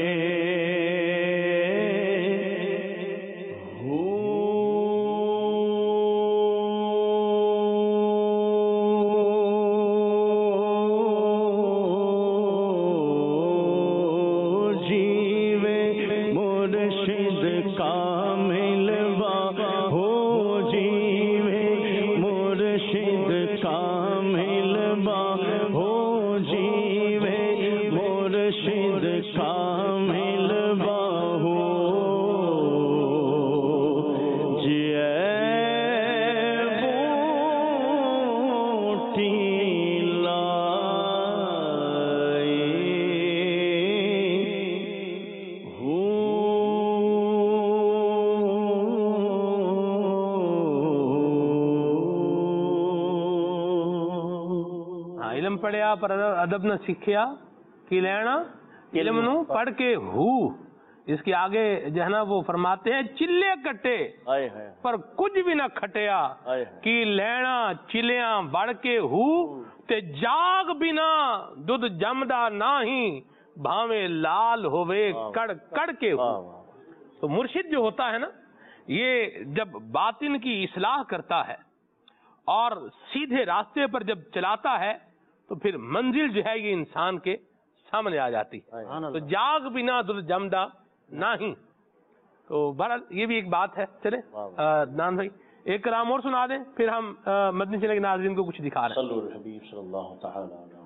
علم پڑھیا پر ادب نہ سیکھیا کی لینا علم نو پڑھ کے ہو. اس کے آگے جو ہے نا وہ فرماتے ہیں چلے کٹے پر کچھ بھی نہ کھٹیا کی لینا چلیاں بڑھ کے ہو تے جاگ بنا دودھ جمدا نہیں بھاوے لال ہوئے کڑ کڑ کے ہو. تو مرشد جو ہوتا ہے نا یہ جب باطن کی اصلاح کرتا ہے اور سیدھے راستے پر جب چلاتا ہے تو پھر منزل جو ہے یہ انسان کے سامنے آ جاتی ہے. تو جاگ بنا دل جمدا نہیں. تو بہرحال یہ بھی ایک بات ہے. چلے عدنان بھائی ایک کلام اور سنا دیں پھر ہم مدنی چینل کے ناظرین کو کچھ دکھا رہے ہیں. صلو علی حبیب صلی اللہ تعالی علیہ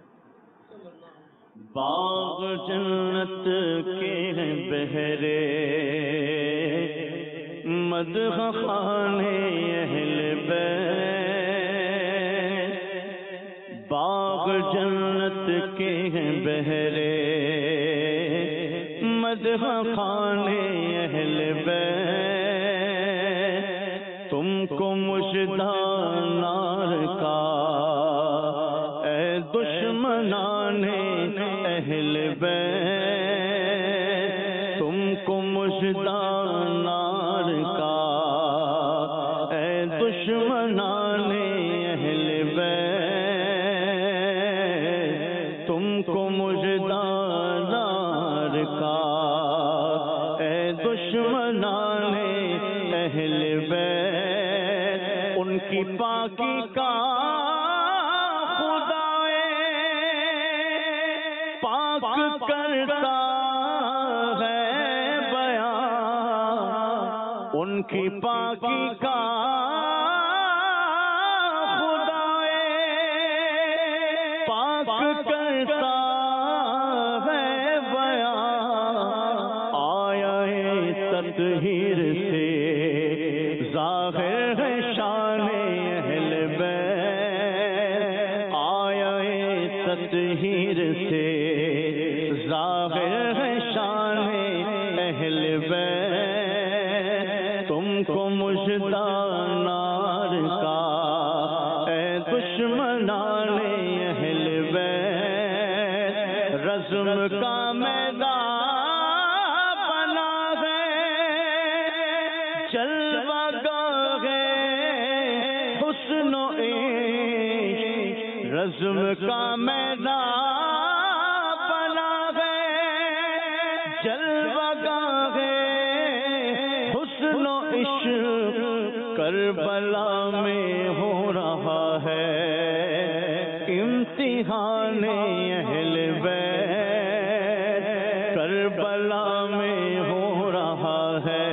باغ جنت کے بہرے مدح خانے اہل بیت باغ جنت کے بہرے مدح خانے اہل بیت تم کو مژدہ نار کا اے دشمنان اہل بیت تم کو مژدہ نار کا اے دشمنان اہل بیت تم کو مژدہ نار کا اے دشمنان اہل بیت ان کی پاکی کا کرتا ہے بیان ان کی پاکی کا خدائے پاک کرتا ہے بیان آیا تطہیر سے ظاہر ہے شان اہل بیت آیا تطہیر سے ظاہر ہے شان اہل بیت تم کو مژدہ نار کا اے دشمنان اہل بیت رزم کا میدان بنا ہے جلوہ گاہ حسن و عشق رزم کا میدان جلوہ حسن و عشق کربلا میں ہو رہا ہے، امتحان اہل بیت کربلا میں ہو رہا ہے،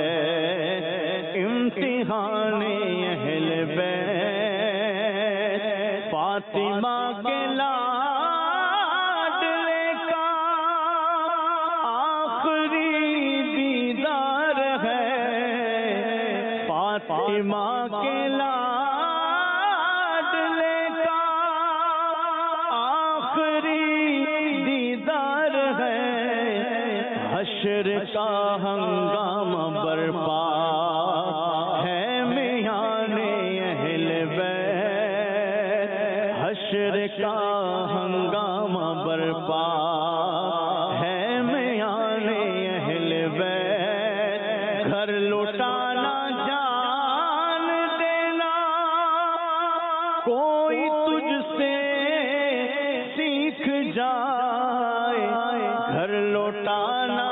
امتحان اہل بیت فاطمہ کے لاڈلے کا آخری دیدار ہے، فاطمہ کے لاڈلے کا آخری دیدار ہے، حشر کا ہنگامہ برپا ہے میان اہل بیت، حشر کا ہنگامہ برپا ہے میان اہل بیت، گھر لوٹانا جان دینا کوئی تجھ سے سیکھ جائے، گھر لوٹانا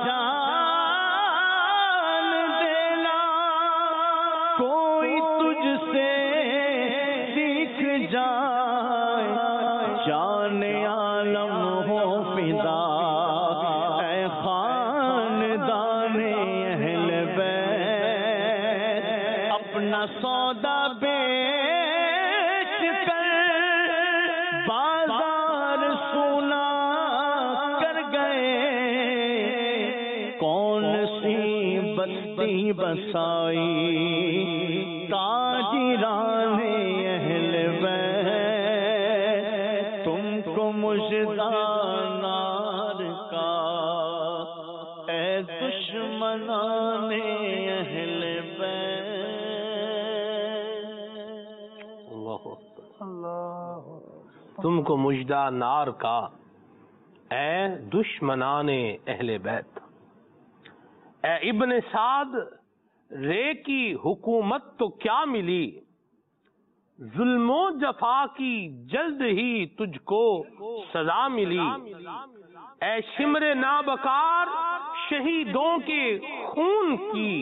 جان دینا کوئی تجھ سے سیکھ جائے، جان عالم ہو فدا اے خاندان اہل بیت، اپنا سودا بیچ کر بازار سونا کر گئے، کون سی بستی بسائی تاجران اہل بیت، تم کو مژدہ نار کا اے دشمنان اہل بیت۔ تم کو مژدہ نار کا اے دشمنان اہل بیت۔ اے ابن سعد رے کی حکومت تو کیا ملی، ظلم و جفا کی جلد ہی تجھ کو سزا ملی، اے شمر نابکار شہیدوں کے خون کی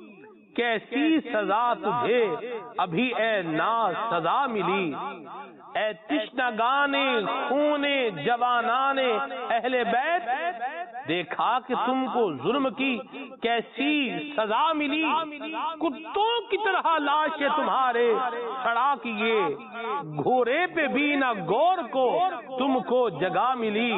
کیسی سزا تجھے ابھی اے نا سزا ملی، اے تشنگان خون جوانان اہل بیت، دیکھا کہ تم کو ظلم کی کیسی سزا ملی، کتوں کی طرح لاشیں تمہارے سڑا کیے، گھوڑے پہ بھی نہ گور کو تم کو جگہ ملی،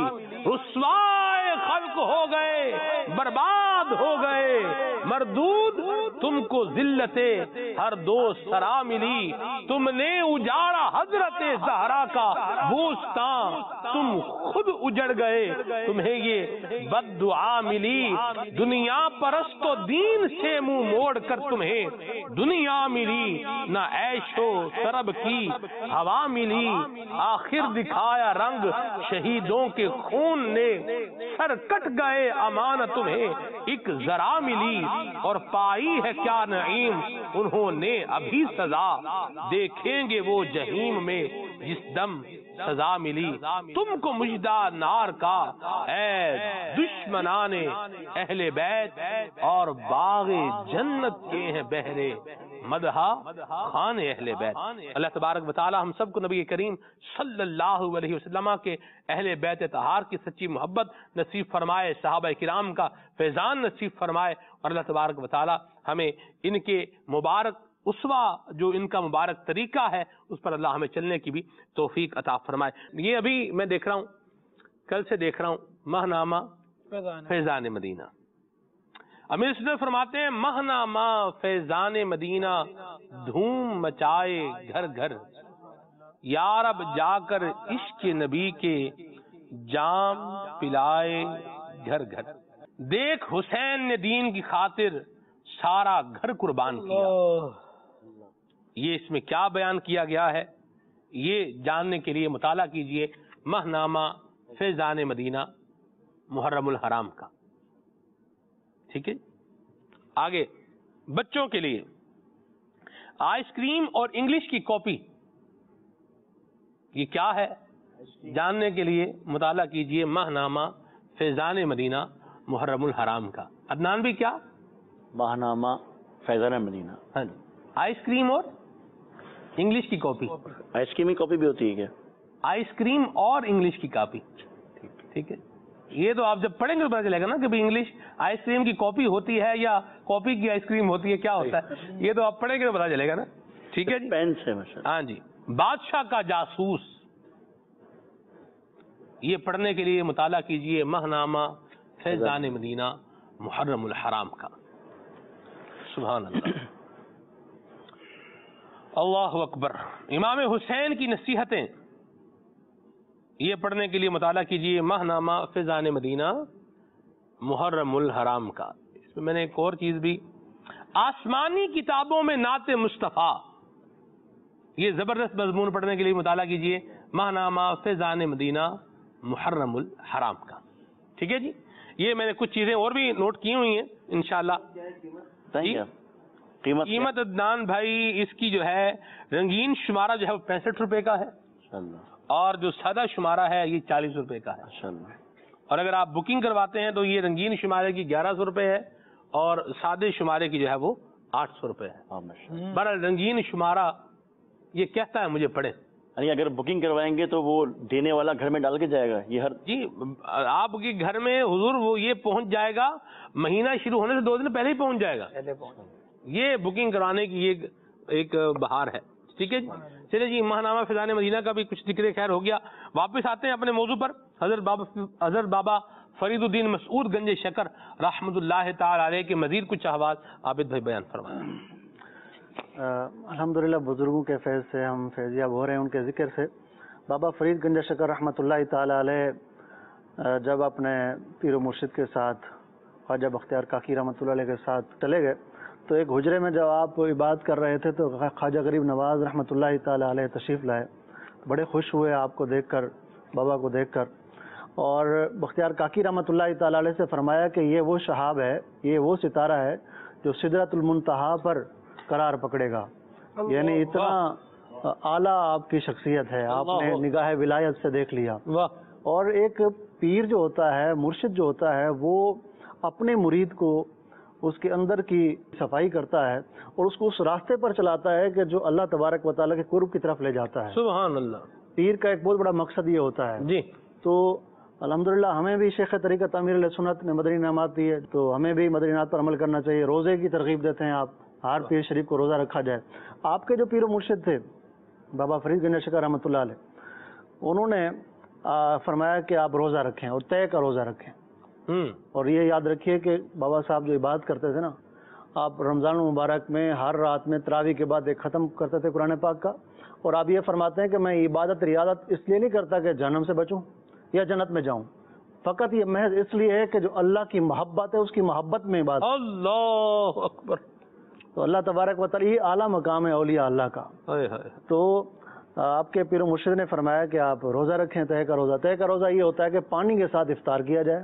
رسوائے خلق ہو گئے برباد ہو گئے مردود، تم کو ذلت ہر دو سرا ملی، تم نے اجاڑا حضرت زہرا کا بوستان، تم خود اجڑ گئے تمہیں یہ بد دعا ملی، دنیا پرست و دین سے منہ موڑ کر تمہیں دنیا ملی، نہ عیش و طرب کی ہوا ملی، آخر دکھایا رنگ شہیدوں کے خون نے، سر کٹ گئے امان تمہیں ایک ذرا ملی، اور پائی ہے کیا نعیم انہوں نے ابھی سزا، دیکھیں گے وہ جہنم میں جس دم سزا ملی، تم کو مژدہ نار کا اے دشمنان اہل بیت، اور باغ جنت کے ہیں بہرے مدحہ خان اہل بیت۔ اللہ تبارک و تعالی ہم سب کو نبی کریم صلی اللہ علیہ وسلم کے اہل بیت طہار کی سچی محبت نصیب فرمائے، صحابہ کرام کا فیضان نصیب فرمائے، اور اللہ تبارک و تعالی ہمیں ان کے مبارک اسوا جو ان کا مبارک طریقہ ہے اس پر اللہ ہمیں چلنے کی بھی توفیق عطا فرمائے۔ یہ ابھی میں دیکھ رہا ہوں، کل سے دیکھ رہا ہوں ماہنامہ فیضان مدینہ، امیر صدر فرماتے ہیں ماہنامہ فیضان مدینہ دھوم مچائے گھر گھر، یارب جا کر عشق نبی کے جام پلائے گھر گھر، دیکھ حسین نے دین کی خاطر سارا گھر قربان کیا۔ یہ اس میں کیا بیان کیا گیا ہے یہ جاننے کے لیے مطالعہ کیجئے ماہنامہ فیضان مدینہ محرم الحرام کا، ٹھیک ہے۔ آگے بچوں کے لیے آئس کریم اور انگلش کی کاپی، یہ کیا ہے جاننے کے لیے مطالعہ کیجئے ماہنامہ فیضان مدینہ محرم الحرام کا. عدنان بھی کیا؟ ماہنامہ فیضان مدینہ. ہاں جی. آئس کریم اور انگلش کی کاپی. آئس کریم کی کاپی بھی ہوتی ہے کیا؟ آئس کریم اور انگلش کی کاپی. ٹھیک ہے. یہ تو آپ جب پڑھیں گے تو پتا چلے گا نا کہ بھائی انگلش آئس کریم کی کاپی ہوتی ہے یا کاپی کی آئس کریم ہوتی ہے, کیا ہوتا ہے, یہ تو آپ پڑھیں گے تو پتا چلے گا نا. ٹھیک ہے جی. پین سے. ہاں جی. بادشاہ کا جاسوس, یہ پڑھنے کے لیے مطالعہ کیجئے ماہنامہ فیضان مدینہ محرم الحرام کا. سبحان اللہ. اللہ اکبر. امام حسین کی نصیحتیں, یہ پڑھنے کے لیے مطالعہ کیجئے ماہنامہ فیضان مدینہ محرم الحرام کا. اس میں میں نے ایک اور چیز بھی, آسمانی کتابوں میں نعت مصطفیٰ, یہ زبردست مضمون پڑھنے کے لیے مطالعہ کیجئے ماہنامہ فیضان مدینہ محرم الحرام کا. ٹھیک ہے جی. یہ میں نے کچھ چیزیں اور بھی نوٹ کی ہوئی ہیں انشاءاللہ. قیمت قیمت عدنان بھائی اس کی جو ہے رنگین شمارہ جو ہے وہ پینسٹھ روپے کا ہے, اور جو سادہ شمارہ ہے یہ چالیس روپے کا ہے. اور اگر آپ بکنگ کرواتے ہیں تو یہ رنگین شمارے کی گیارہ سو روپے ہے اور سادے شمارے کی جو ہے وہ آٹھ سو روپے ہے. بہرحال رنگین شمارہ یہ کہتا ہے مجھے پڑھیں. یعنی اگر بکنگ کروائیں گے تو وہ دینے والا گھر میں ڈال کے جائے گا یہ ہر جی آپ کے گھر میں حضور وہ یہ پہنچ جائے گا, مہینہ شروع ہونے سے دو دن پہلے ہی پہنچ جائے گا. یہ بکنگ کرانے کی ایک ایک بہار ہے. ٹھیک ہے جی. چلے جی, ماہنامہ فیضان مدینہ کا بھی کچھ ذکر خیر ہو گیا. واپس آتے ہیں اپنے موضوع پر. حضرت بابا حضرت بابا فرید الدین مسعود گنج شکر رحمۃ اللہ تعالی علیہ کے مزید کچھ احوال عابد بھائی بیان فرمائیں. الحمدللہ بزرگوں کے فیض سے ہم فیضیاب ہو رہے ہیں, ان کے ذکر سے. بابا فرید گنج شکر رحمۃ اللہ تعالی علیہ جب اپنے پیر و مرشد کے ساتھ خواجہ بختیار کاکی رحمۃ اللہ علیہ کے ساتھ چلے گئے تو ایک حجرے میں جب آپ عبادت کر رہے تھے تو خواجہ غریب نواز رحمۃ اللہ تعالی علیہ تشریف لائے. بڑے خوش ہوئے آپ کو دیکھ کر, بابا کو دیکھ کر, اور بختیار کاکی رحمۃ اللہ تعالی علیہ سے فرمایا کہ یہ وہ شہاب ہے, یہ وہ ستارہ ہے جو سدرۃ المنتہا پر قرار پکڑے گا. یعنی اتنا اعلیٰ آپ کی شخصیت ہے, آپ نے نگاہ ولایت سے دیکھ لیا. اور ایک پیر جو ہوتا ہے, مرشد جو ہوتا ہے, وہ اپنے مرید کو اس کے اندر کی صفائی کرتا ہے اور اس کو اس راستے پر چلاتا ہے کہ جو اللہ تبارک و تعالیٰ کے قرب کی طرف لے جاتا ہے. سبحان اللہ. پیر کا ایک بہت بڑا مقصد یہ ہوتا ہے. جی. تو الحمدللہ ہمیں بھی شیخ طریقت امیر علیہ سنت نے مدنی انعامات دی ہے, تو ہمیں بھی مدنی انعامات پر عمل کرنا چاہیے. روزے کی ترغیب دیتے ہیں آپ, ہر پیر شریف کو روزہ رکھا جائے. آپ کے جو پیر و مرشد تھے بابا فرید گنج شکر رحمۃ اللہ علیہ, انہوں نے فرمایا کہ آپ روزہ رکھیں اور طے کا روزہ رکھیں. اور یہ یاد رکھیے کہ بابا صاحب جو عبادت کرتے تھے نا, آپ رمضان المبارک میں ہر رات میں تراویح کے بعد ایک ختم کرتے تھے قرآن پاک کا, اور آپ یہ فرماتے ہیں کہ میں عبادت ریاضت اس لیے نہیں کرتا کہ جہنم سے بچوں یا جنت میں جاؤں, فقط یہ محض اس لیے ہے کہ جو اللہ کی محبت ہے اس کی محبت میں عبادت. اللہ اکبر. تو اللہ تبارک و تعالی یہ اعلیٰ مقام ہے اولیاء اللہ کا. تو آپ کے پیر و مرشد نے فرمایا کہ آپ روزہ رکھیں, طے کا روزہ. طے کا روزہ یہ ہوتا ہے کہ پانی کے ساتھ افطار کیا جائے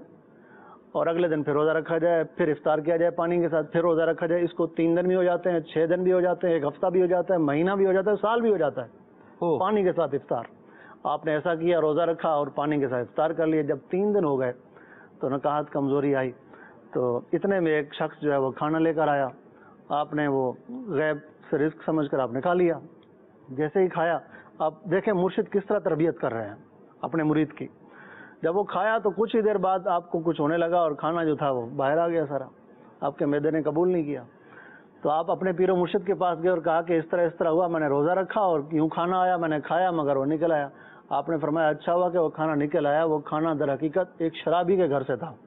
اور اگلے دن پھر روزہ رکھا جائے, پھر افطار کیا جائے پانی کے ساتھ, پھر روزہ رکھا جائے. اس کو تین دن بھی ہو جاتے ہیں, چھ دن بھی ہو جاتے ہیں, ایک ہفتہ بھی ہو جاتا ہے, مہینہ بھی ہو جاتا ہے, سال بھی ہو جاتا ہے. پانی کے ساتھ افطار آپ نے ایسا کیا, روزہ رکھا اور پانی کے ساتھ افطار کر لیا. جب تین دن ہو گئے تو نکاحت کمزوری آئی, تو اتنے میں ایک شخص جو ہے وہ کھانا لے کر آیا. آپ نے وہ غیب سے رزق سمجھ کر آپ نے کھا لیا. جیسے ہی کھایا, آپ دیکھیں مرشد کس طرح تربیت کر رہے ہیں اپنے مرید کی. جب وہ کھایا تو کچھ ہی دیر بعد آپ کو کچھ ہونے لگا اور کھانا جو تھا وہ باہر آ گیا سارا, آپ کے معدے نے قبول نہیں کیا. تو آپ اپنے پیر و مرشد کے پاس گئے اور کہا کہ اس طرح اس طرح ہوا, میں نے روزہ رکھا اور یوں کھانا آیا, میں نے کھایا مگر وہ نکل آیا. آپ نے فرمایا اچھا ہوا کہ وہ کھانا نکل آیا, وہ کھانا در حقیقت ایک شرابی کے گھر سے تھا.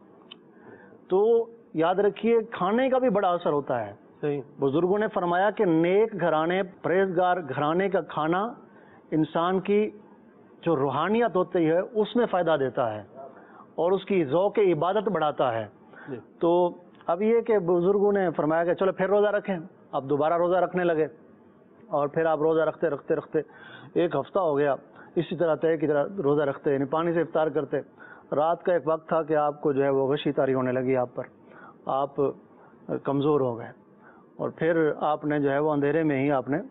تو یاد رکھیے کھانے کا بھی بڑا اثر ہوتا ہے. بزرگوں نے فرمایا کہ نیک گھرانے, پرہیزگار گھرانے کا کھانا انسان کی جو روحانیت ہوتی ہے اس میں فائدہ دیتا ہے اور اس کی ذوق عبادت بڑھاتا ہے. تو اب یہ کہ بزرگوں نے فرمایا کہ چلو پھر روزہ رکھیں. اب دوبارہ روزہ رکھنے لگے اور پھر آپ روزہ رکھتے رکھتے رکھتے ایک ہفتہ ہو گیا. اسی طرح طے کی طرح روزہ رکھتے, یعنی پانی سے افطار کرتے. رات کا ایک وقت تھا کہ آپ کو جو ہے وہ غشی طاری ہونے لگی آپ پر, آپ کمزور ہو گئے اور پھر آپ نے جو ہے وہ اندھیرے میں ہی آپ نے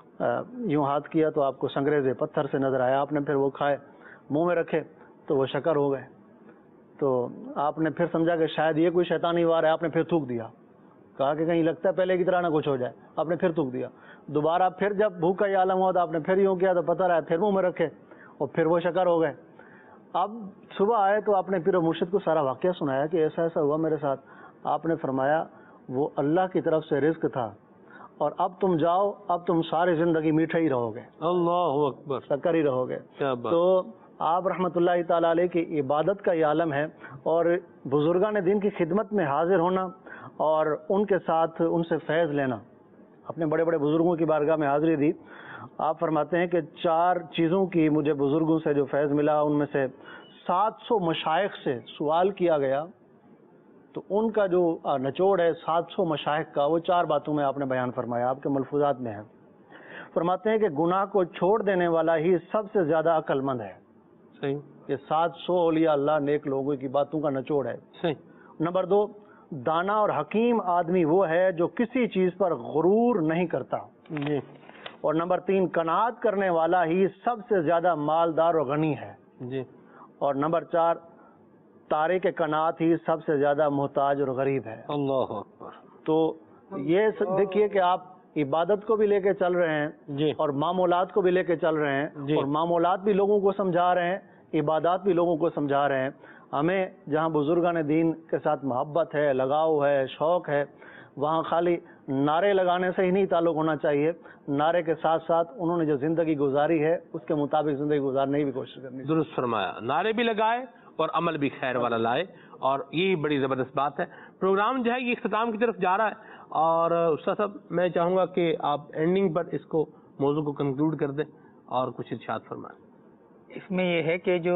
یوں ہاتھ کیا تو آپ کو سنگریزے پتھر سے نظر آیا. آپ نے پھر وہ کھائے, منہ میں رکھے تو وہ شکر ہو گئے. تو آپ نے پھر سمجھا کہ شاید یہ کوئی شیطانی وار ہے, آپ نے پھر تھوک دیا, کہا کہ کہیں لگتا ہے پہلے کی طرح نہ کچھ ہو جائے, آپ نے پھر تھوک دیا. دوبارہ پھر جب بھوک کا یہ عالم ہوا تو آپ نے پھر یوں کیا تو پتہ رہا پھر منہ میں رکھے اور پھر وہ شکر ہو گئے. اب صبح آئے تو آپ نے پیر و مرشد کو سارا واقعہ سنایا کہ ایسا ایسا ہوا میرے ساتھ. آپ نے فرمایا وہ اللہ کی طرف سے رزق تھا, اور اب تم جاؤ, اب تم ساری زندگی میٹھے ہی رہو گے, اللہ اکبر, شکر ہی رہو گے. تو آپ رحمۃ اللہ تعالیٰ علیہ کی عبادت کا یہ عالم ہے, اور بزرگان دین کی خدمت میں حاضر ہونا اور ان کے ساتھ ان سے فیض لینا. اپنے بڑے بڑے بزرگوں کی بارگاہ میں حاضری دی. آپ فرماتے ہیں کہ چار چیزوں کی مجھے بزرگوں سے جو فیض ملا, ان میں سے سات سو مشائخ سے سوال کیا گیا, تو ان کا جو نچوڑ ہے سات سو مشائخ کا, وہ چار باتوں میں آپ نے بیان فرمایا, آپ کے ملفوظات میں ہے. فرماتے ہیں کہ گناہ کو چھوڑ دینے والا ہی سب سے زیادہ عقل مند ہے. صحیح. یہ سات سو اولیاء اللہ نیک لوگوں کی باتوں کا نچوڑ ہے. صحیح. نمبر دو, دانا اور حکیم آدمی وہ ہے جو کسی چیز پر غرور نہیں کرتا. جی. اور نمبر تین, قناعت کرنے والا ہی سب سے زیادہ مالدار اور غنی ہے. جی. اور نمبر چار, تارک قناعت ہی سب سے زیادہ محتاج اور غریب ہے. اللہ اکبر. تو یہ دیکھیے کہ آپ عبادت کو بھی لے کے چل رہے ہیں, جی, اور معمولات کو بھی لے کے چل رہے ہیں, جی, اور معمولات بھی لوگوں کو سمجھا رہے ہیں, عبادات بھی لوگوں کو سمجھا رہے ہیں. ہمیں جہاں بزرگان دین کے ساتھ محبت ہے, لگاؤ ہے, شوق ہے, وہاں خالی نعرے لگانے سے ہی نہیں تعلق ہونا چاہیے. نعرے کے ساتھ ساتھ انہوں نے جو زندگی گزاری ہے اس کے مطابق زندگی گزارنے کی بھی کوشش کرنی. درست فرمایا. نعرے بھی لگائے اور عمل بھی خیر والا لائے, اور یہ بڑی زبردست بات ہے. پروگرام جو ہے یہ اختتام کی طرف جا رہا ہے, اور استاد صاحب میں چاہوں گا کہ آپ اینڈنگ پر اس کو موضوع کو کنکلوڈ کر دیں اور کچھ ارشاد فرمائیں. اس میں یہ ہے کہ جو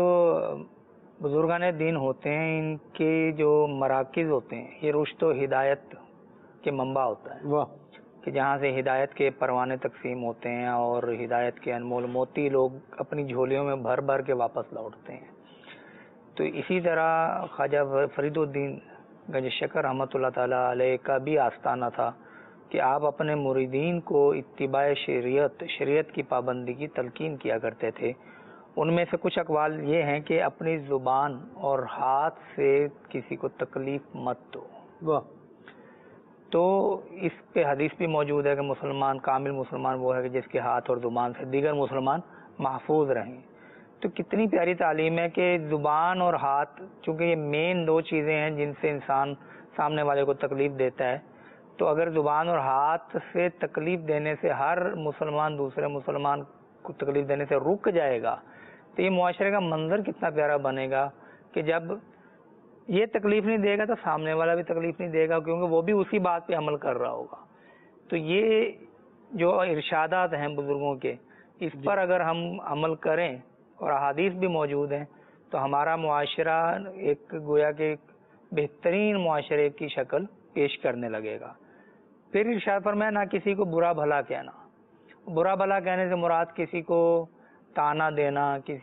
بزرگان دین ہوتے ہیں, ان کے جو مراکز ہوتے ہیں, یہ رشد و ہدایت کے منبع ہوتا ہے. واہ. کہ جہاں سے ہدایت کے پروانے تقسیم ہوتے ہیں اور ہدایت کے انمول موتی لوگ اپنی جھولیوں میں بھر بھر کے واپس لوٹتے ہیں. تو اسی طرح خواجہ فرید الدین گنج شکر رحمۃ اللہ تعالیٰ علیہ کا بھی آستانہ تھا کہ آپ اپنے مریدین کو اتباع شریعت شریعت کی پابندی کی تلقین کیا کرتے تھے. ان میں سے کچھ اقوال یہ ہیں کہ اپنی زبان اور ہاتھ سے کسی کو تکلیف مت دو. واہ. تو اس پہ حدیث بھی موجود ہے کہ مسلمان کامل مسلمان وہ ہے کہ جس کے ہاتھ اور زبان سے دیگر مسلمان محفوظ رہیں. تو کتنی پیاری تعلیم ہے کہ زبان اور ہاتھ, چونکہ یہ مین دو چیزیں ہیں جن سے انسان سامنے والے کو تکلیف دیتا ہے, تو اگر زبان اور ہاتھ سے تکلیف دینے سے ہر مسلمان دوسرے مسلمان کو تکلیف دینے سے رک جائے گا, تو یہ معاشرے کا منظر کتنا پیارا بنے گا کہ جب یہ تکلیف نہیں دے گا تو سامنے والا بھی تکلیف نہیں دے گا, کیونکہ وہ بھی اسی بات پہ عمل کر رہا ہوگا. تو یہ جو ارشادات ہیں بزرگوں کے, اس پر اگر ہم عمل کریں, اور احادیث بھی موجود ہیں, تو ہمارا معاشرہ ایک گویا کہ ایک بہترین معاشرے کی شکل پیش کرنے لگے گا. پھر ارشاد فرمایا نہ کسی کو برا بھلا کہنا. برا بھلا کہنے سے مراد کسی کو تانا دینا, کسی